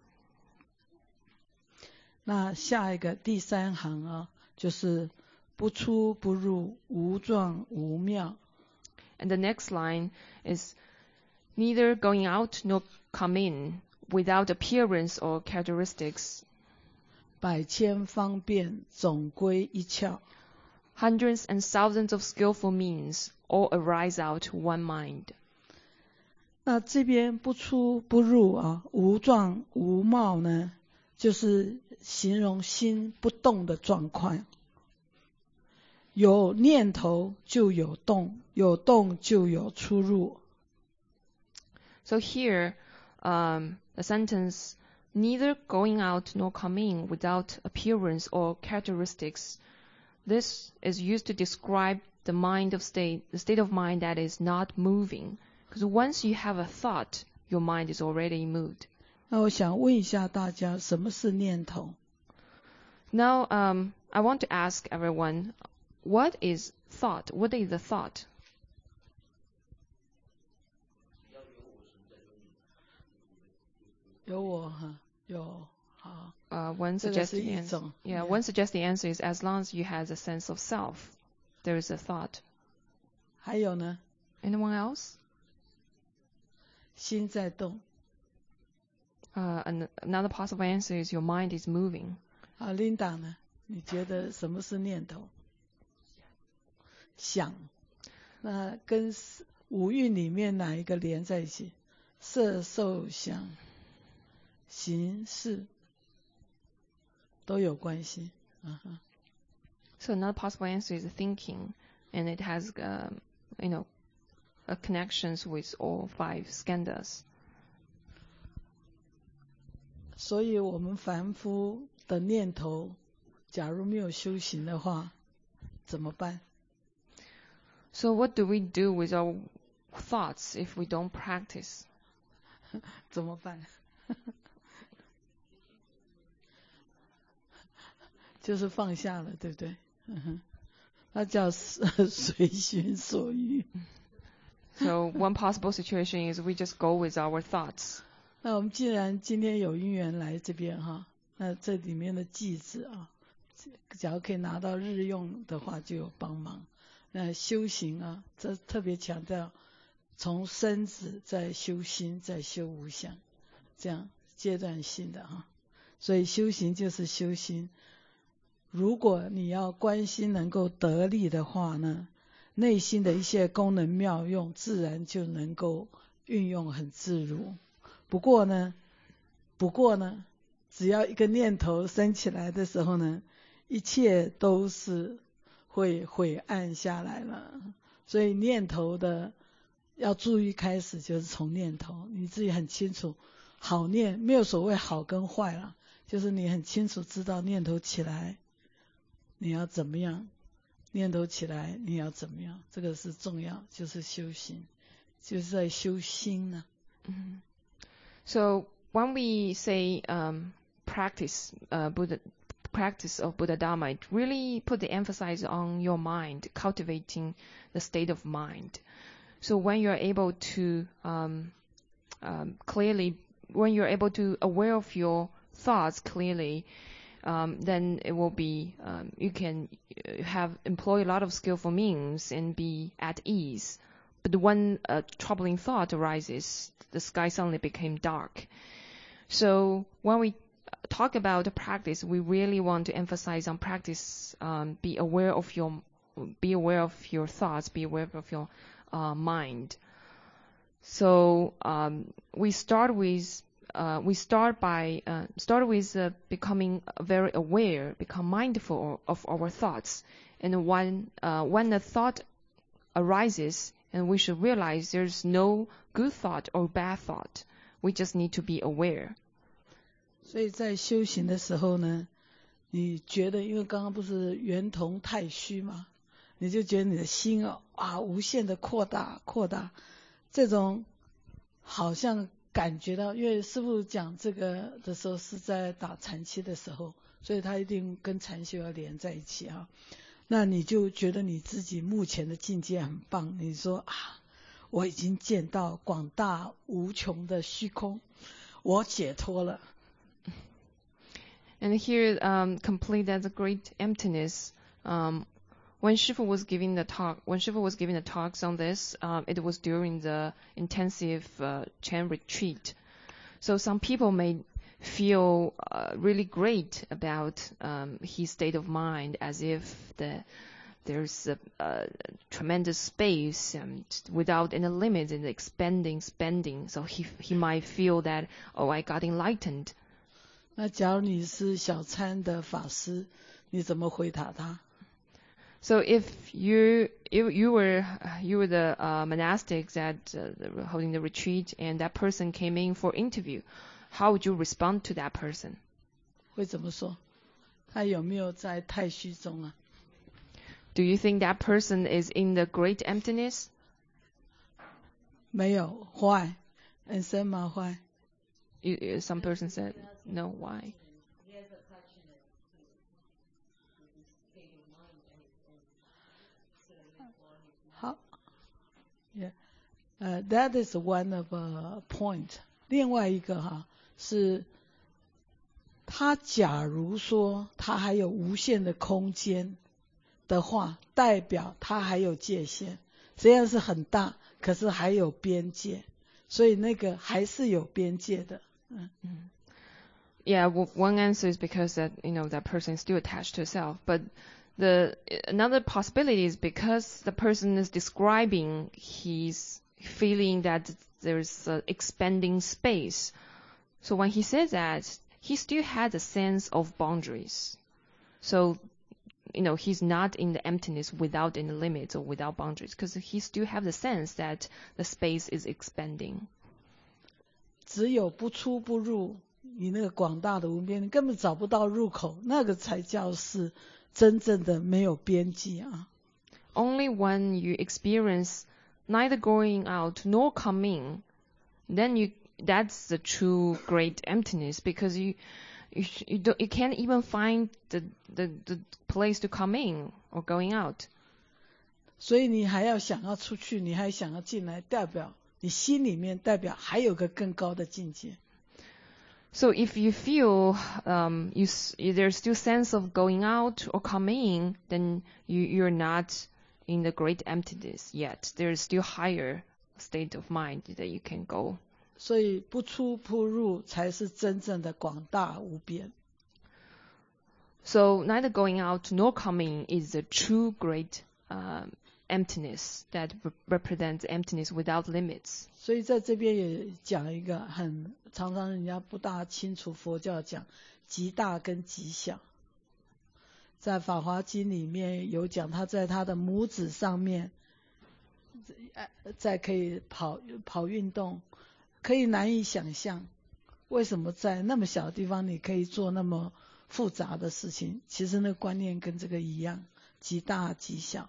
那下一个第三行啊，就是不出不入，无状无妙。 And the next line is neither going out nor come in, without appearance or characteristics. 百千方便，总归一窍。 Hundreds and thousands of skillful means all arise out one mind. 那这边不出不入啊，无状无貌呢，就是形容心不动的状况。有念头就有动，有动就有出入。 So here, the sentence, neither going out nor coming without appearance or characteristics, this is used to describe the state of mind that is not moving. Because once you have a thought, your mind is already moved. 那我想问一下大家，什么是念头？ Now, I want to ask everyone, what is thought? What is the thought? 有我哈，有好。 One 这个 suggested 是一 answer. 种。 Yeah, one suggested answer is as long as you have a sense of self, there is a thought. 还有呢？ Anyone else? 心在动。 Another possible answer is your mind is moving. 好，Linda 呢？你觉得什么是念头？想。那跟五蕴里面哪一个连在一起？色受想行识都有关系。 So another possible answer is thinking, and it has, connections with all 5 skandhas. 所以我们凡夫的念头，假如没有修行的话，怎么办？ So what do we do with our thoughts if we don't practice? 怎么办？就是放下了，对不对？那叫随心所欲。 So one possible situation is we just go with our thoughts. 那我们既然今天有因缘来这边哈，那这里面的句子啊，假如可以拿到日用的话，就有帮忙。那修行啊，这特别强调从身子再修心，再修无相，这样阶段性的哈。所以修行就是修心。如果你要观心能够得力的话呢，内心的一些功能妙用自然就能够运用很自如。不过呢，只要一个念头升起来的时候呢，一切都是会灰暗下来了。所以念头的要注意，开始就是从念头，你自己很清楚，好念没有所谓好跟坏了，就是你很清楚知道念头起来你要怎么样，念头起来你要怎么样，这个是重要，就是修行，就是在修心呢。 So when we say practice practice of Buddha Dharma, it really put the emphasis on your mind, cultivating the state of mind. So when you're able to clearly, when you're able to aware of your thoughts clearly, then it will be, you can employ a lot of skillful means and be at ease. But when a troubling thought arises, the sky suddenly became dark. So when we talk about the practice, we really want to emphasize on practice. Be aware of your thoughts. Be aware of your mind. So we start with becoming very aware, become mindful of our thoughts. And when a thought arises, and we should realize there's no good thought or bad thought. We just need to be aware. 所以在修行的时候呢，你觉得，因为刚刚不是圆通太虚嘛，你就觉得你的心无限的扩大，这种好像感觉到，因为师父讲这个的时候是在打禅期的时候，所以他一定跟禅修要连在一起啊。那你就觉得你自己目前的境界很棒，你说我已经见到广大无穷的虚空，我解脱了。 And here, complete as a great emptiness. When Shifu was giving the talks on this, it was during the intensive Chan retreat. So some people may feel really great about his state of mind, as if there's a tremendous space without any limits and expanding. So he might feel that, I got enlightened. 那假如你是小参的法师，你怎么回答他？ So if you were the monastics that holding the retreat, and that person came in for interview, how would you respond to that person? 会怎么说？他有没有在太虚中啊？ Do you think that person is in the great emptiness? 没有，坏，很深吗？坏。 Some person said, no, why? That is one of a point. 另外一个是他假如说他还有无限的空间的话，代表他还有界限，虽然是很大，可是还有边界，所以那个还是有边界的。 Yeah, one answer is because that that person is still attached to itself, but another possibility is because the person is describing his feeling that there's expanding space. So when he says that, he still has a sense of boundaries. So he's not in the emptiness without any limits or without boundaries, because he still have the sense that the space is expanding. 只有不出不入，你那个广大的无边，你根本找不到入口，那个才叫是真正的没有边际啊。 Only when you experience neither going out nor coming, then that's the true great emptiness, because you can't even find the place to come in or going out. 所以你还要想要出去，你还想要进来，代表你心里面代表还有个更高的境界。 So if you feel there's still sense of going out or coming in, then you're not in the great emptiness yet. There's still higher state of mind that you can go. 所以不出不入才是真正的广大无边。 So neither going out nor coming is the true great emptiness that represents emptiness without limits. 所以在这边也讲一个常常人家不大清楚佛教讲极大跟极小。在法华经里面有讲，他在他的拇指上面在可以跑运动，可以难以想象为什么在那么小的地方你可以做那么复杂的事情。其实那个观念跟这个一样，极大极小。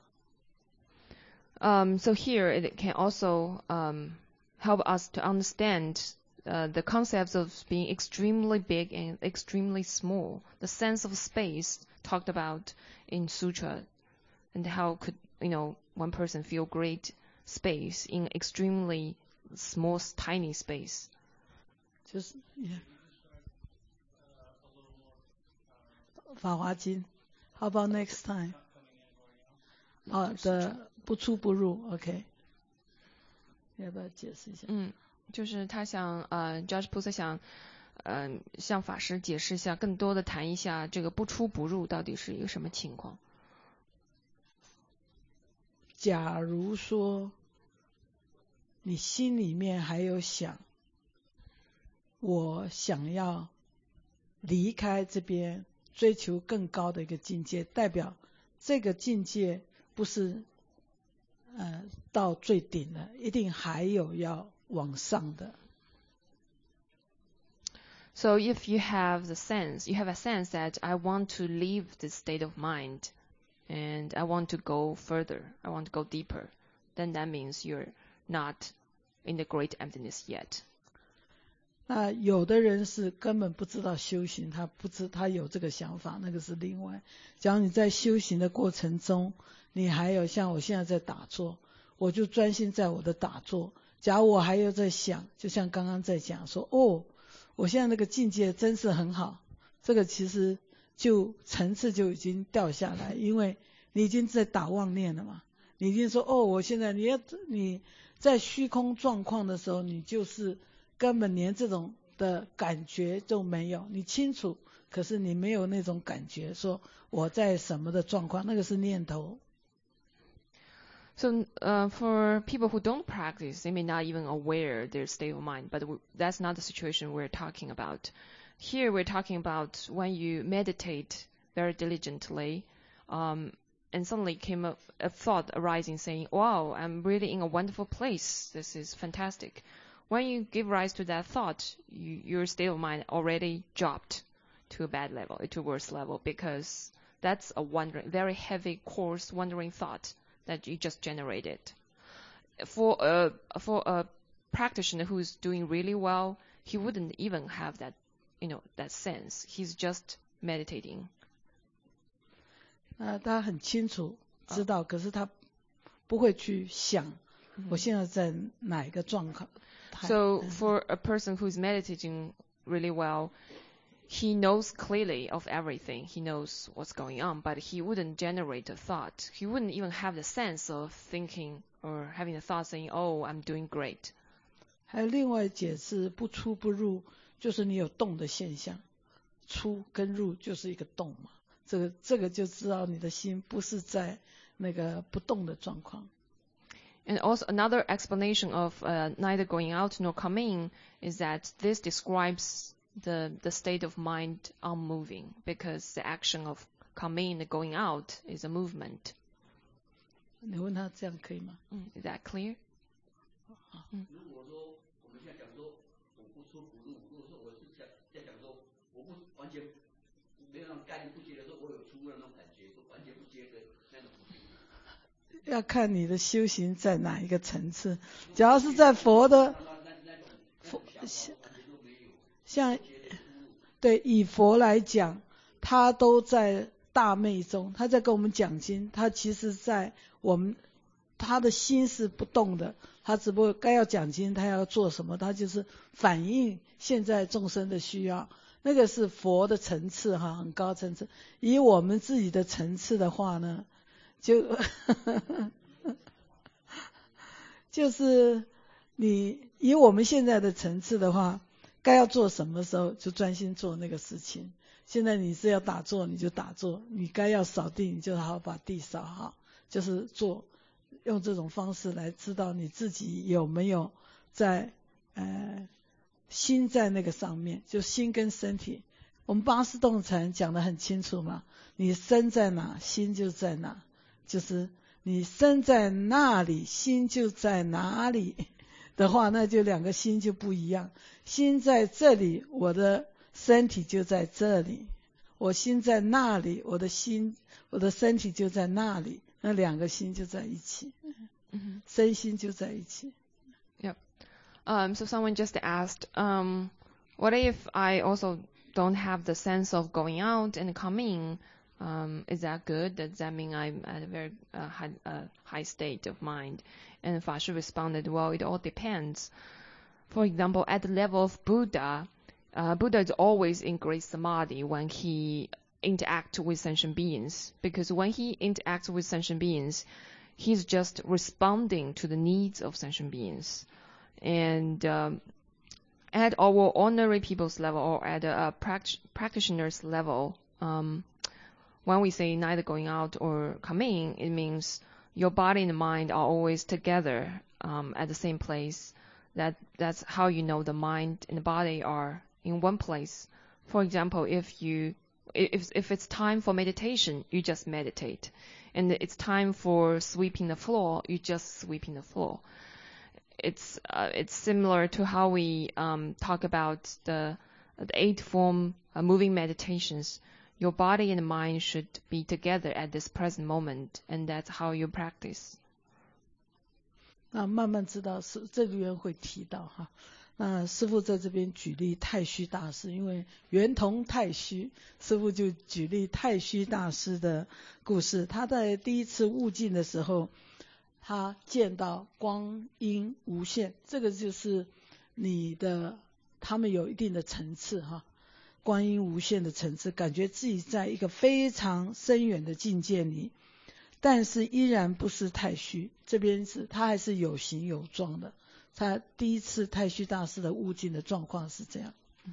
So here it can also help us to understand the concepts of being extremely big and extremely small, the sense of space talked about in sutra, and how could one person feel great space in extremely small, tiny space. 就是 法华经 How about next time? 的不出不入 OK 要不要解释一下？ 就是他想Judge 菩萨想向法师解释一下，更多的谈一下这个不出不入到底是一个什么情况。 假如说你心里面还有想我想要离开这边追求更高的一个境界，代表这个境界不是到最顶了，一定还有要往上的。 So if you have a sense that I want to leave this state of mind and I want to go further, I want to go deeper, then that means you're not in the great emptiness yet. 那有的人是根本不知道修行，他有这个想法，那个是另外。假如你在修行的过程中，你还有像我现在在打坐，我就专心在我的打坐。假如我还有在想，就像刚刚在讲说，我现在那个境界真是很好，这个其实就层次就已经掉下来，因为你已经在打妄念了嘛。你已经说我现在你在虚空状况的时候，你就是根本连这种的感觉都没有，你清楚，可是你没有那种感觉说我在什么的状况，那个是念头。 So for people who don't practice, they may not even aware their state of mind, but that's not the situation we're talking about. Here we're talking about when you meditate very diligently, and suddenly came a thought arising saying, wow, I'm really in a wonderful place, this is fantastic. When you give rise to that thought, your state of mind already dropped to a bad level, to a worse level, because that's a very heavy, coarse, wandering thought that you just generated. For a practitioner who's doing really well, he wouldn't even have that, that sense. He's just meditating. 他很清楚知道，可是他不会去想，我现在在哪一个状况。 So for a person who's meditating really well, he knows clearly of everything. He knows what's going on, but he wouldn't generate a thought. He wouldn't even have the sense of thinking or having a thought saying, oh, I'm doing great. 还有另外解释不出不入，就是你有动的现象，出跟入就是一个动嘛，这个就知道你的心不是在那个不动的状况。 And also another explanation of neither going out nor coming is that this describes the state of mind unmoving, because the action of coming and going out is a movement. 你问他这样可以吗 ？Is that clear? 如果说我们现在讲说我不出不入，如果说我是在讲说我不完全没有那种概念，不觉得说我有出入的那种感觉，完全不觉得那种不行。 要看你的修行在哪一个层次。假如是在佛的像对以佛来讲，他都在大昧中，他在跟我们讲经，他其实在他的心是不动的，他只不过该要讲经，他要做什么，他就是反映现在众生的需要。那个是佛的层次哈，很高层次。以我们自己的层次的话呢，就是你以我们现在的层次的话，该要做什么时候就专心做那个事情。现在你是要打坐你就打坐，你该要扫地你就好好把地扫好，就是做，用这种方式来知道你自己有没有在心在那个上面，就心跟身体。我们八识动禅讲得很清楚嘛，你身在哪心就在哪，就是你身在那里心就在哪里的话，那就两个心就不一样。心在这里，我的身体就在这里，我心在那里，我的身体就在那里，那两个心就在一起，身心就在一起。 Yep. So someone just asked, what if I also don't have the sense of going out and coming? Is that good? Does that mean I'm at a very high state of mind? And Fa Shi responded, well, it all depends. For example, at the level of Buddha, Buddha is always in great samadhi when he interacts with sentient beings, because when he interacts with sentient beings, he's just responding to the needs of sentient beings. And at our ordinary people's level, or at a practitioner's level, when we say neither going out or coming, it means your body and mind are always together at the same place. That's how you know the mind and the body are in one place. For example, if it's time for meditation, you just meditate. And it's time for sweeping the floor, you just sweeping the floor. It's similar to how we talk about the 8 form moving meditations. Your body and mind should be together at this present moment, and that's how you practice. 那慢慢知道是这里面会提到哈。那师父在这边举例太虚大师，因为圆通太虚，师父就举例太虚大师的故事。他在第一次悟境的时候，他见到光阴无限，这个就是他们有一定的层次哈。光阴无限的层次，感觉自己在一个非常深远的境界里，但是依然不是太虚，这边是他还是有形有状的。他第一次太虚大师的悟境的状况是这样。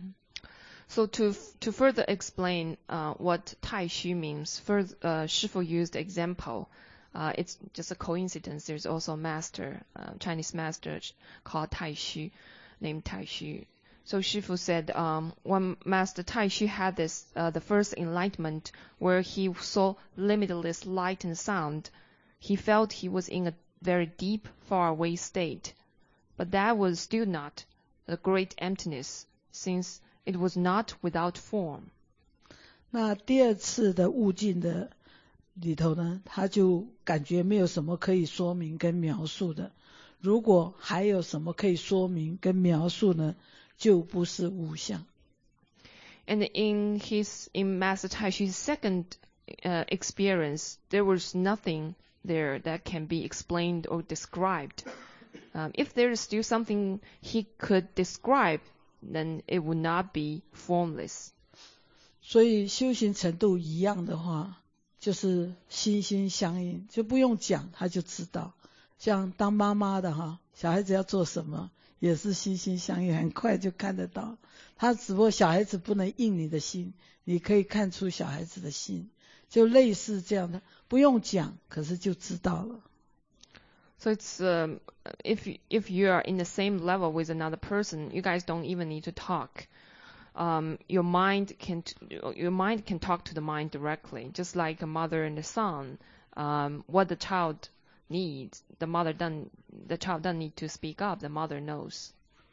So to further explain what 太虚 means, Shifu used example. It's just a coincidence. There's also a master, Chinese master called 太虚, named 太虚. So Shifu said, when Master Taixu had the first enlightenment, where he saw limitless light and sound, he felt he was in a very deep, faraway state. But that was still not a great emptiness, since it was not without form. 那第二次的悟境的里头呢，他就感觉没有什么可以说明跟描述的。如果还有什么可以说明跟描述呢，就不是无相。 And in Master Taishu's second experience, there was nothing there that can be explained or described. If there is still something he could describe, then it would not be formless. 所以修行程度一样的话，就是心心相印，就不用讲他就知道。像当妈妈的哈，小孩子要做什么也是心心相印，很快就看得到。他只不过小孩子不能应你的心，你可以看出小孩子的心，就类似这样的，不用讲，可是就知道了。 So it's if you are in the same level with another person, you guys don't even need to talk. Your mind can talk to the mind directly, just like a mother and a son. What the child needs, the child doesn't need to speak up. The mother knows.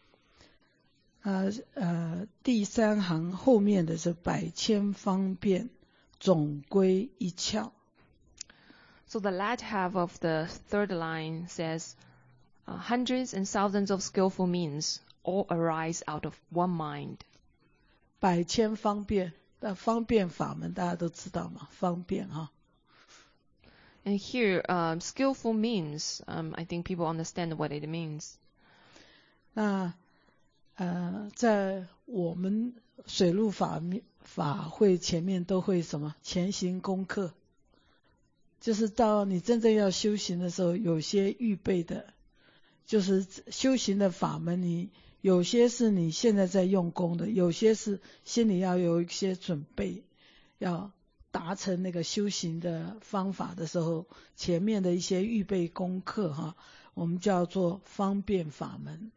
第三行后面的是百千方便，总归一窍。 So the latter half of the third line says, hundreds and thousands of skillful means all arise out of one mind. 百千方便，方便法门大家都知道嘛，方便哈。 And here, skillful means, I think people understand what it means. 那在我们水陆法会前面都会什么前行功课，就是到你真正要修行的时候，有些预备的，就是修行的法门，你有些是你现在在用功的，有些是心里要有一些准备，要达成那个修行的方法的时候，前面的一些预备功课哈，我们叫做方便法门。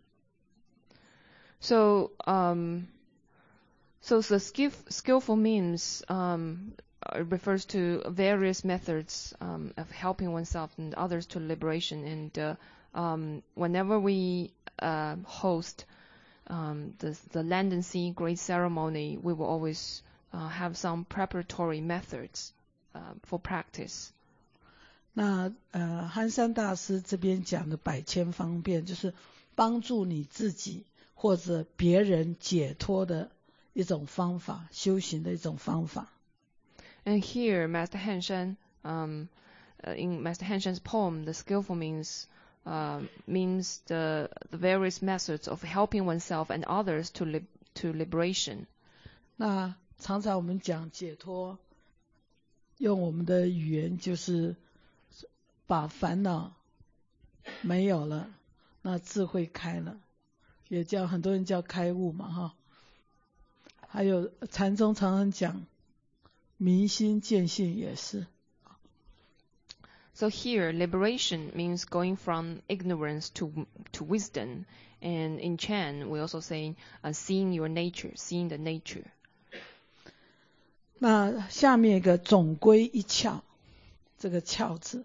So the skillful means refers to various methods of helping oneself and others to liberation. And whenever we host the Land and Sea Great Ceremony, we will always have some preparatory methods for practice. 那憨山大师这边讲的百千方便，就是帮助你自己或者别人解脱的一种方法，修行的一种方法。 And here, Master Hanshan, in Master Hanshan's poem, the skillful means the various methods of helping oneself and others to liberation. 那常常我们讲解脱，用我们的语言就是把烦恼没有了，那智慧开了，也叫很多人叫开悟嘛哈。还有禅宗常常讲明心见性也是。 So here, liberation means going from ignorance to wisdom. And in Chan, we also say seeing your nature, seeing the nature. 那下面一个总归一窍，这个窍字。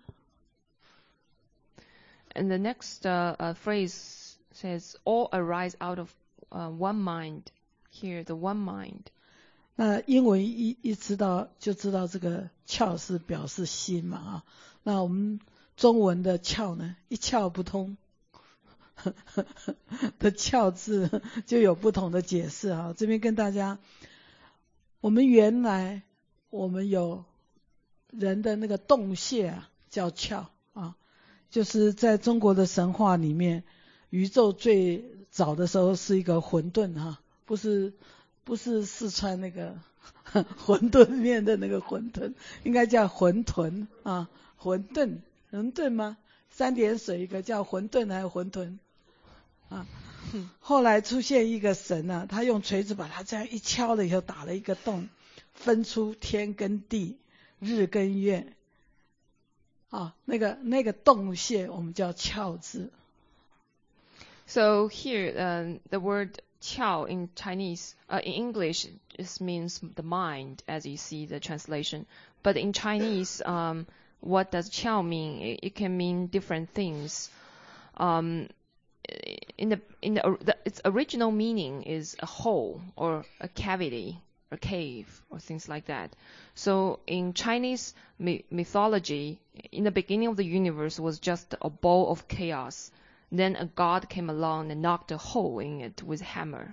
And the next phrase says, all arise out of one mind. Here, the one mind. 那英文一知道就知道这个窍是表示心嘛啊。那我们中文的窍呢，一窍不通的窍字就有不同的解释啊。这边跟大家，我们原来我们有人的那个洞穴啊，叫窍啊，就是在中国的神话里面，宇宙最早的时候是一个混沌哈，不是四川那个馄饨面的那个馄饨，应该叫馄饨啊，馄饨吗？3点水一个叫馄饨还是馄饨啊？后来出现一个神啊，他用锤子把它这样一敲了以后，打了一个洞，分出天跟地，日跟月啊，那个洞穴我们叫窍字。 So here, the word qiao in Chinese, in English, just means the mind, as you see the translation. But in Chinese, what does qiao mean? It can mean different things. Its original meaning is a hole or a cavity, a cave, or things like that. So in Chinese mythology, in the beginning of the universe was just a ball of chaos. Then a god came along and knocked a hole in it with a hammer.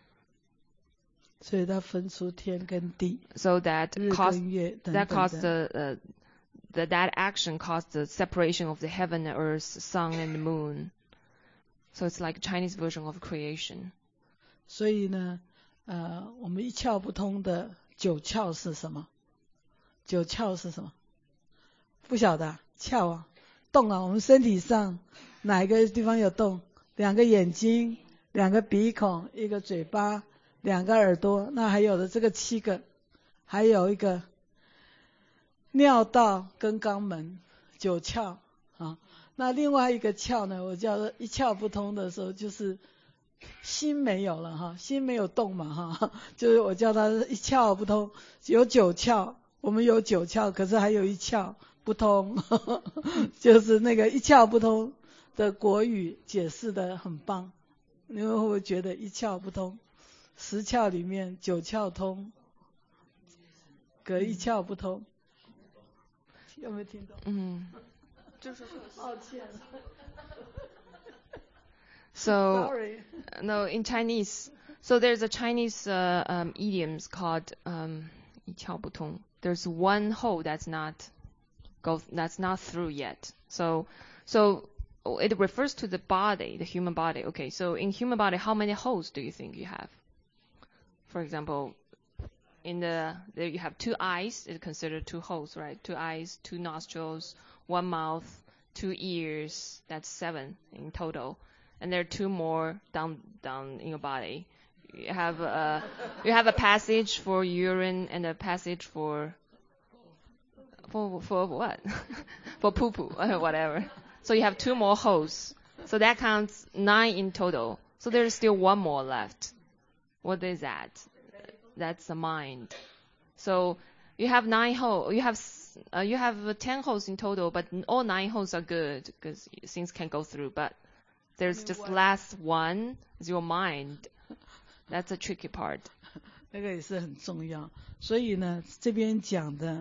所以它分出天跟地， So that 日 caused 跟月等等的。 that action caused the separation of the heaven and earth, sun and the moon. So it's like a Chinese version of creation. 所以呢，我们一窍不通的九窍是什么？九窍是什么？不晓得啊，窍啊，洞啊，我们身体上哪一个地方有洞？2个眼睛，2个鼻孔，1个嘴巴，2个耳朵，那还有的这个7个，还有一个尿道跟肛门，9窍啊。那另外一个窍呢，我叫做一窍不通的时候，就是心没有了哈，心没有动嘛哈，就是我叫它一窍不通。有9窍，我们有9窍，可是还有一窍不通，就是那个一窍不通的国语解释的很棒。你们会不会觉得一窍不通？10窍里面9窍通，隔一窍不通，有没有听懂？ 就是抱歉。 So Sorry. no, in Chinese, so there's a Chinese idioms called 一窍不通. There's one hole that's not through yet. So it refers to the body, the human body. Okay, so in human body, how many holes do you think you have? For example, there you have 2 eyes, it's considered 2 holes, right? 2 eyes, 2 nostrils, 1 mouth, 2 ears, that's 7 in total. And there are 2 more down in your body. You have a passage for urine and a passage for what? For poo-poo, whatever. So you have 2 more holes. So that counts 9 in total. So there's still 1 more left. What is that? That's the mind. So you have 9 holes. You have 10 holes in total, but all 9 holes are good because things can go through. But there's just last one is your mind. That's a tricky part. 那个也是很重要。所以呢，这边讲的，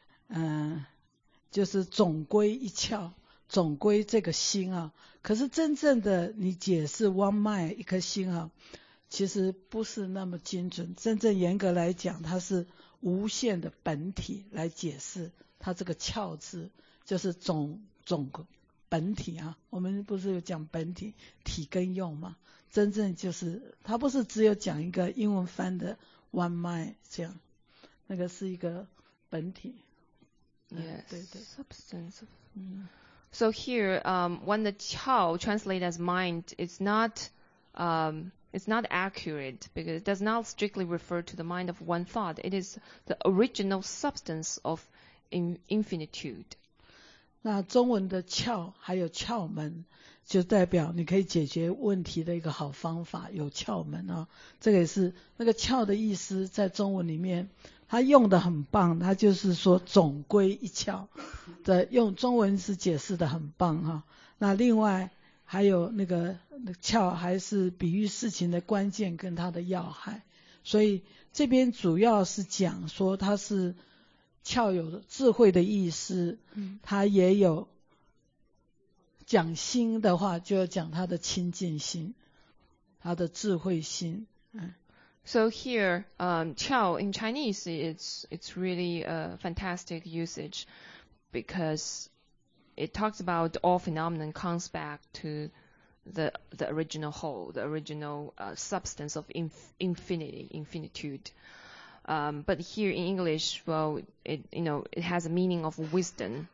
就是总归一窍，总归这个心啊。可是真正的你解释 one mind 一颗心啊，其实不是那么精准。真正严格来讲，它是无限的本体来解释它这个窍字，就是总本体啊。我们不是有讲本体体跟用吗？真正就是它不是只有讲一个英文翻的 one mind 这样，那个是一个本体。 Yes. 对对。 Substance. So here, when the Qiao translated as mind, it's not accurate because it does not strictly refer to the mind of one thought. It is the original substance of infinitude. 那中文的窍还有窍门，就代表你可以解决问题的一个好方法，有窍门啊。这个也是那个窍的意思，在中文里面他用的很棒，他就是说总归一窍的，用中文是解释的很棒哈。那另外还有那个窍还是比喻事情的关键跟它的要害，所以这边主要是讲说它是窍有智慧的意思，它也有讲心的话，就要讲它的清净心，它的智慧心。 So here, Qiao in Chinese, it's really a fantastic usage because it talks about all phenomenon comes back to the original whole, the original substance of infinitude. But here in English, well, it has a meaning of wisdom.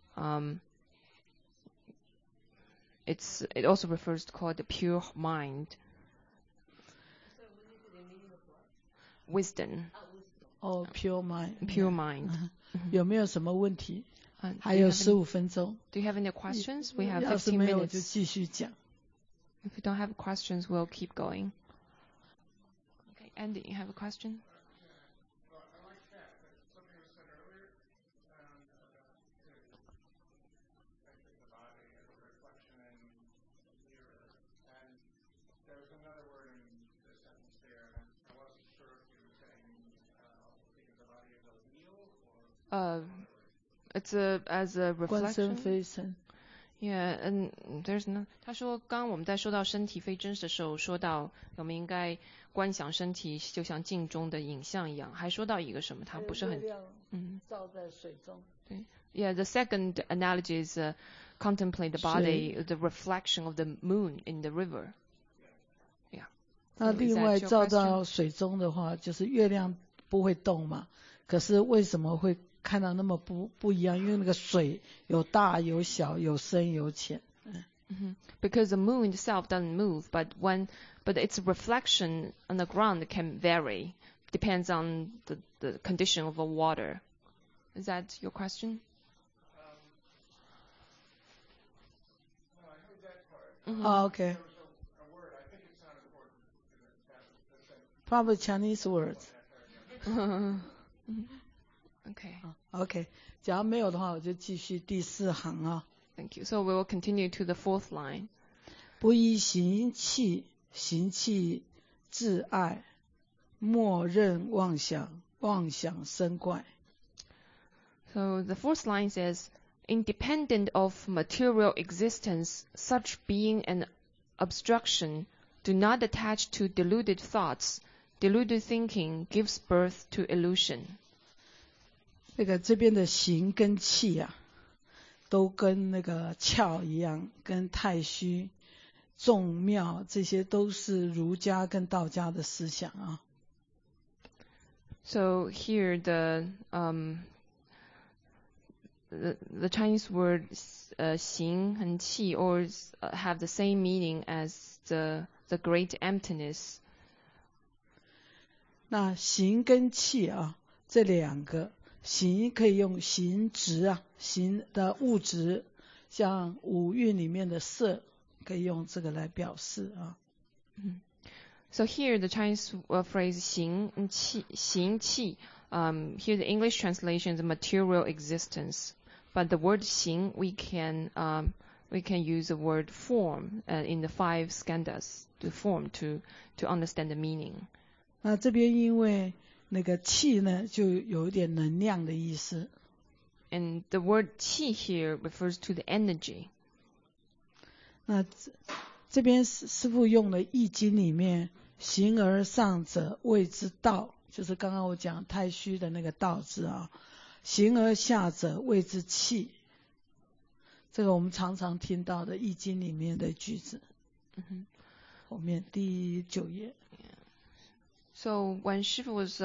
It also refers to called the pure mind. Wisdom. Pure mind. Pure mind. 有没有什么问题？还有15分钟。 Do you have any questions? We have 要是 15 没有就 minutes. 继续讲。 If you don't have questions, we'll keep going. Okay, Andy, you have a question? It's as a reflection. Yeah, and there's no. 他说，刚我们在说到身体非真实的时候，说到我们应该观想身体就像镜中的影像一样，还说到一个什么，它不是很照在水中。 对 Yeah, the second analogy is contemplate the body, the reflection of the moon in the river. Yeah. 那另外照到水中的话，就是月亮不会动嘛，可是为什么会看到那么不一样？因为那个水有大有小，有深有浅。 Because the moon itself doesn't move, but its reflection on the ground can vary, depends on the condition of the water. Is that your question? No, I heard that part. Okay. There was a word, I think it sounded important. Probably Chinese words. Okay. OK， 假如没有的话，我就继续第4行啊。 Thank you. So we will continue to the 4th line. 不以行气，行气自爱，莫任妄想，妄想生怪。 So the 4th line says, independent of material existence, such being an obstruction, do not attach to deluded thoughts. Deluded thinking gives birth to illusion. 这边的行跟气啊，都跟那个窍一样，跟太虚、众妙这些都是儒家跟道家的思想啊。 So here the Chinese words 行 and qi or have the same meaning as the great emptiness. 那行跟气啊，这两个行可以用行质啊，行的物质，像五蕴里面的色，可以用这个来表示啊。 So here the Chinese phrase 行 and 气 行 qi, here the English translation is material existence, but the word 行 we can use the word form in the 5 skandhas to form to understand the meaning. 那这边因为那个气呢，就有一点能量的意思。 And the word qi here refers to the energy. 那这边师父用了《易经》里面形而上者谓之道，就是刚刚我讲太虚的那个道字啊。形而下者谓之气，这个我们常常听到的《易经》里面的句子。后面第9页。 So when Shifu was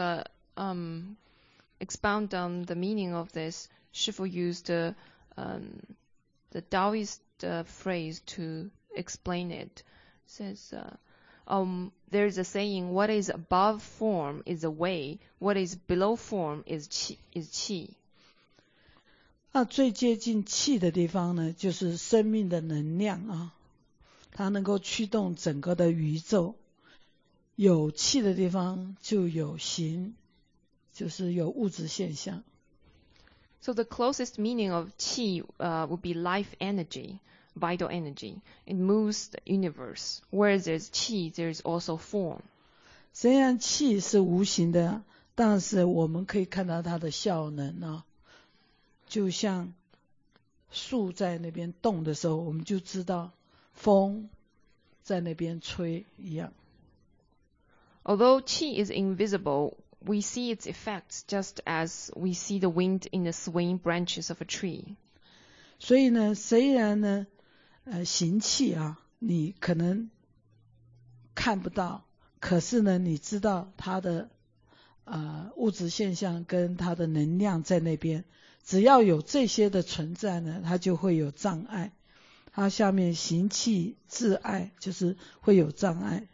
expound on the meaning of this, Shifu used the Taoist phrase to explain it. It says, there is a saying, what is above form is a way, what is below form is qi. 那最接近气的地方呢，就是生命的能量啊，它能够驱动整个的宇宙。有气的地方就有形，就是有物质现象。 So the closest meaning of qi would be life energy, vital energy. It moves the universe. Where there's qi, there's also form. 虽然气是无形的，但是我们可以看到它的效能啊。就像树在那边动的时候，我们就知道风在那边吹一样。 Although qi is invisible, we see its effects just as we see the wind in the swaying branches of a tree. 所以呢，虽然呢，行气啊，你可能看不到，可是呢，你知道它的物质现象跟它的能量在那边。只要有这些的存在呢，它就会有障碍。它下面行气自爱，就是会有障碍。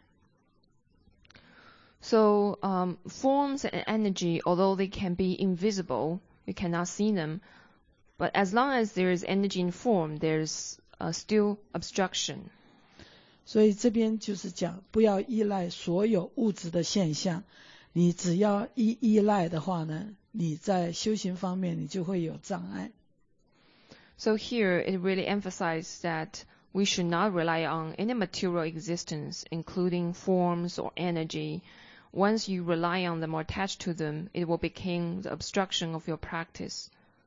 So forms and energy, although they can be invisible, you cannot see them, but as long as there is energy in form, there's still obstruction. 所以这边就是讲，不要依赖所有物质的现象。你只要依赖的话呢，你在修行方面你就会有障碍。 So here it really emphasizes that we should not rely on any material existence, including forms or energy. Once you rely on them or attach to them, it will become the obstruction of your practice.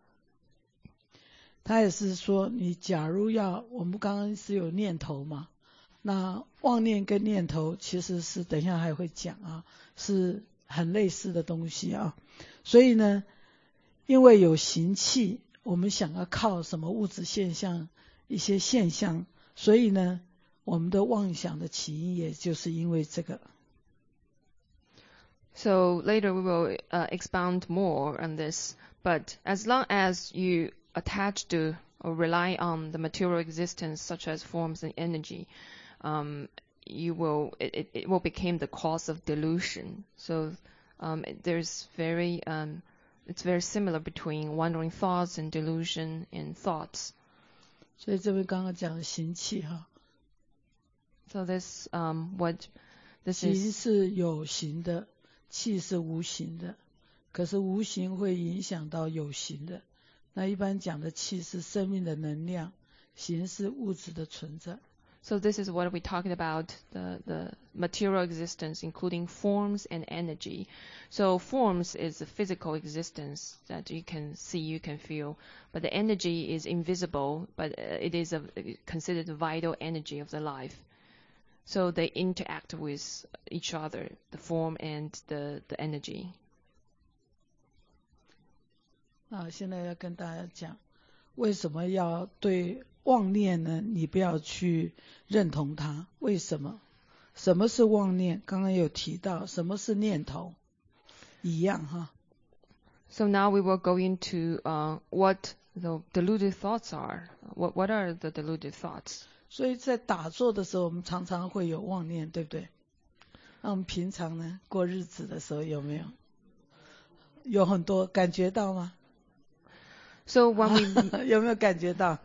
他也是说，你假如我们刚刚是有念头嘛，那妄念跟念头其实是等一下还会讲啊，是很类似的东西啊。所以呢，因为有行气，我们想要靠什么物质现象、一些现象，所以呢，我们的妄想的起因也就是因为这个。 So later we will expound more on this. But as long as you attach to or rely on the material existence, such as forms and energy, it will become the cause of delusion. So it's very similar between wandering thoughts and delusion and thoughts. 所以这边刚刚讲的行气哈， So this 行 is 是有形的，气是无形的，可是无形会影响到有形的。那一般讲的气是生命的能量，形是物质的存在。 So this is what we talked about, the material existence, including forms and energy. So forms is a physical existence that you can see, you can feel, but the energy is invisible, but it is considered the vital energy of the life. So they interact with each other, the form and the energy. 那现在要跟大家讲，为什么要对妄念呢？你不要去认同它。为什么？什么是妄念？刚刚有提到，什么是念头？一样哈。 So now we will go into what the deluded thoughts are. What are the deluded thoughts? 所以在打坐的时候，我们常常会有妄念，对不对？那我们平常呢，过日子的时候有没有？有很多，感觉到吗？ So when we 有没有感觉到？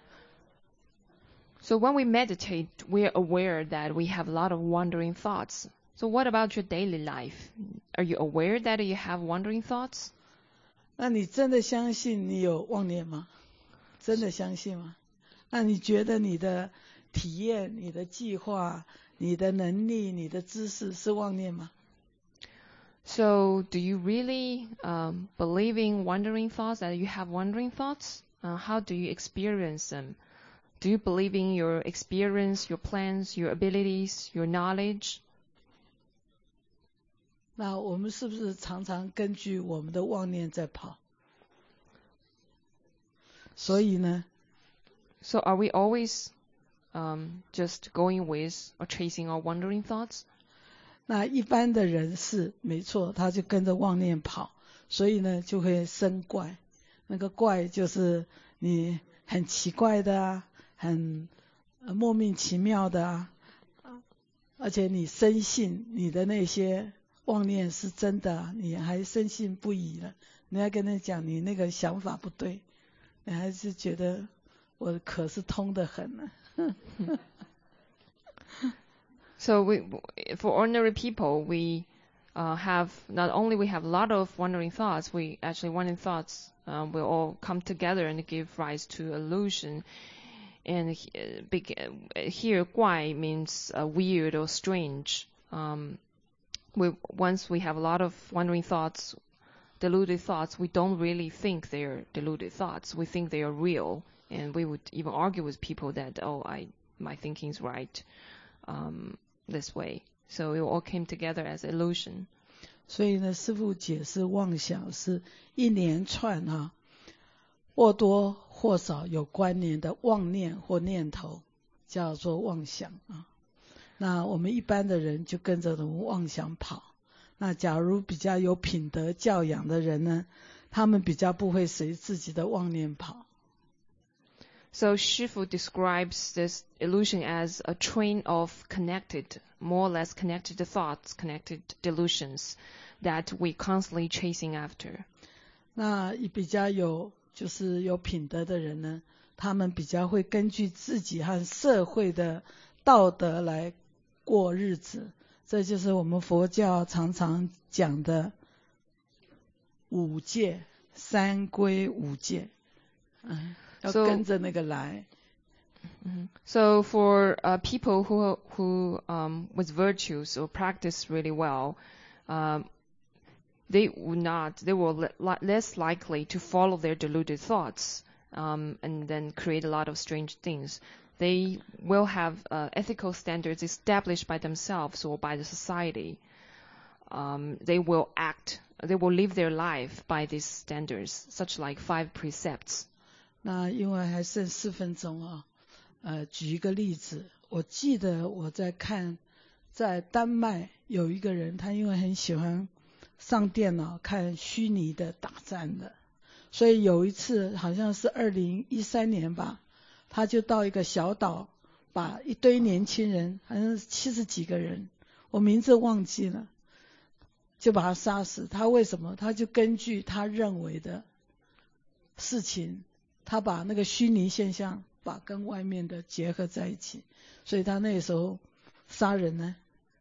So when we meditate, we are aware that we have a lot of wandering thoughts. So what about your daily life? Are you aware that you have wandering thoughts? 那你真的相信你有妄念吗？真的相信吗？那你觉得你的体验、你的计划、你的能力、你的知识是妄念吗？ So do you really believe in wandering thoughts, that you have wandering thoughts? How do you experience them? Do you believe in your experience, your plans, your abilities, your knowledge? 那我们是不是常常根据我们的妄念在跑？所以呢， So are we always just going with or chasing our wandering thoughts? 那一般的人是没错，他就跟着妄念跑，所以呢就会生怪。那个怪就是你很奇怪的啊，很莫名其妙的啊，而且你深信你的那些妄念是真的啊，你还深信不疑了。你要跟他讲你那个想法不对，你还是觉得我可是通得很呢。 So for ordinary people, we have not only we have a lot of wandering thoughts, we actually wandering thoughts will all come together and give rise to illusion. And here, 怪 means weird or strange. Once we have a lot of wandering thoughts, deluded thoughts, we don't really think they're deluded thoughts. We think they are real, and we would even argue with people that, my thinking's right. This way, so it all came together as illusion. 所以呢，师父解释妄想是一连串或多或少有关联的妄念或念头，叫做妄想啊。那我们一般的人就跟着妄想跑。那假如比较有品德教养的人呢，他们比较不会随自己的妄念跑。 So Shifu describes this illusion as a train of connected, more or less connected thoughts, connected delusions that we constantly chasing after. 那比较就是有品德的人呢，他们比较会根据自己和社会的道德来过日子。这就是我们佛教常常讲的五戒，三规五戒。要跟着那个来。 So for people who with virtues or practice really well, they were less likely to follow their deluded thoughts and then create a lot of strange things. They will have ethical standards established by themselves or by the society. They will live their life by these standards, such like 5 precepts. 那因为还剩4分钟举一个例子，我记得我在看，在丹麦有一个人，他因为很喜欢上电脑看虚拟的打战的。所以有一次好像是2013年吧，他就到一个小岛，把一堆年轻人，好像是70几个人，我名字忘记了，就把他杀死。他为什么？他就根据他认为的事情，他把那个虚拟现象把跟外面的结合在一起，所以他那时候杀人呢。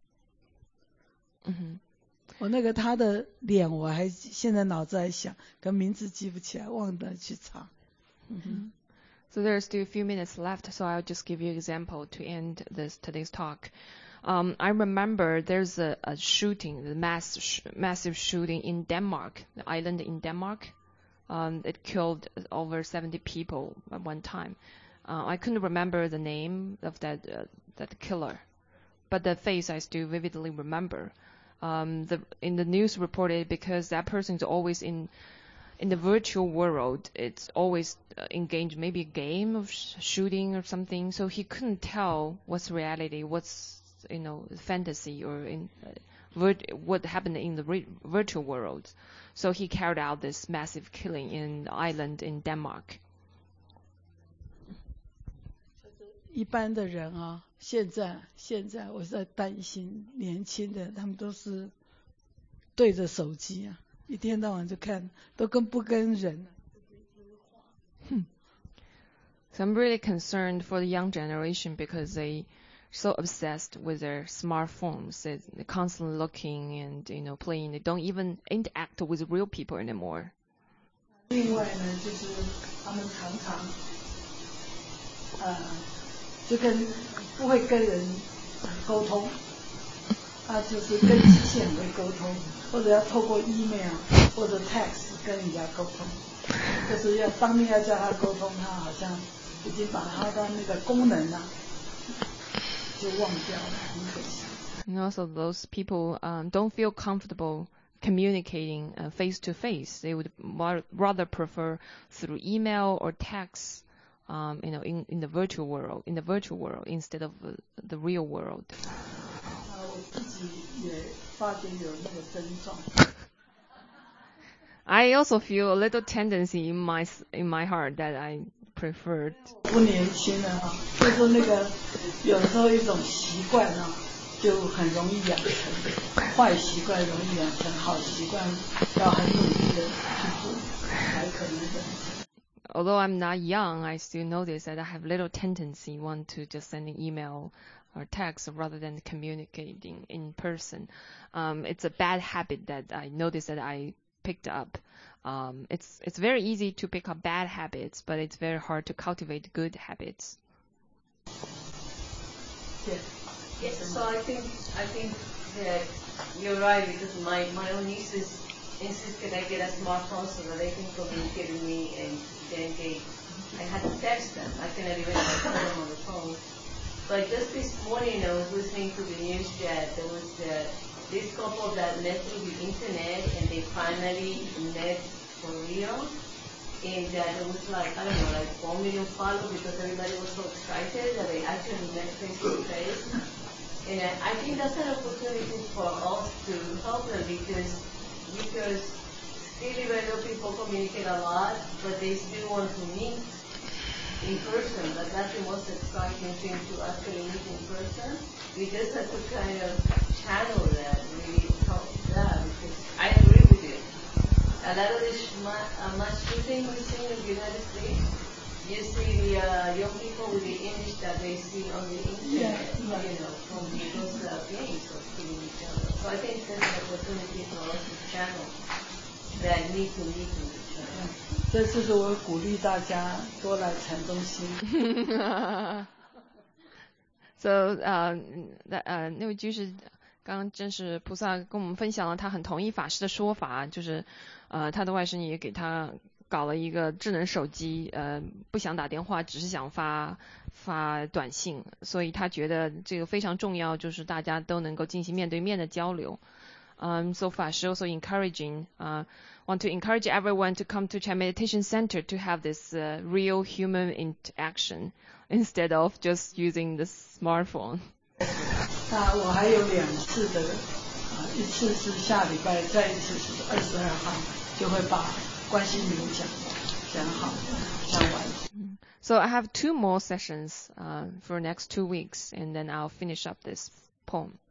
我那个他的脸我还现在脑子还想，可名字记不起来，忘了去查。 So there are still a few minutes left, so I'll just give you an example to end today's talk. I remember there's a shooting, the massive shooting in Denmark, the island in Denmark. It killed over 70 people at one time. I couldn't remember the name of that killer, but the face I still vividly remember. In the news reported because that person is always in the virtual world. It's always engaged maybe a game of shooting or something. So he couldn't tell what's reality, what's fantasy, or what happened in the virtual world. So he carried out this massive killing in the island in Denmark. 一般的人啊，现在我在担心年轻的，他们都是对着手机啊，一天到晚就看，都不跟人。 So I'm really concerned for the young generation because they so obsessed with their smartphones. They're constantly looking and playing. They don't even interact with real people anymore. 另外呢，就是他们常常就不会跟人沟通，就是跟机器人会沟通，或者要透过 email 或者 text 跟人家沟通，就是要当面要叫他沟通，他好像已经把他的那个功能啊就忘掉了，很可惜。 And also those people don't feel comfortable communicating face to face. They would rather prefer through email or text. In the virtual world, instead of the real world. 我自己也发觉有那个症状。 I also feel a little tendency in my heart that I preferred. 不年轻了啊，就是那个有时候一种习惯啊，就很容易养成，坏习惯容易养成，好习惯要很努力的去做，才可能的。 Although I'm not young, I still notice that I have little tendency to just send an email or text rather than communicating in person. It's a bad habit that I noticed that I picked up. It's very easy to pick up bad habits, but it's very hard to cultivate good habits. Yes. So I think that you're right because my own nieces insist that I get a smartphone so that they can communicate with me and engage. I had to text them. I cannot even call them on the phone. But just this morning, I was listening to the news that there was this couple that met through the internet and they finally met for real. And that it was like 4 million followers because everybody was so excited that they actually met face to face. And I think that's an opportunity for us to help them because still even though people communicate a lot, but they still want to meet in person. But that's the most exciting thing, to actually meet in person. We just have to kind of channel that, really help that, because I agree with you. A lot of this mass shooting we see in the United States, you see the young people with the image that they see on the internet, from those games of killing each other. So I think there's an opportunity for us to channel that need to meet in each other. 这就是我鼓励大家多来禅中心。 So 那位居士刚刚真是菩萨跟我们分享了他很同意法师的说法，就是他的外甥也给他搞了一个智能手机，不想打电话，只是想发短信，所以他觉得这个非常重要，就是大家都能够进行面对面的交流。So 法师 also want to encourage everyone to come to Chan Meditation Center to have this real human interaction instead of just using the smartphone. 我还有2次的一次是下礼拜，再一次是22号，就会把关系名讲好讲完。 So I have 2 more sessions for next 2 weeks, and then I'll finish up this poem.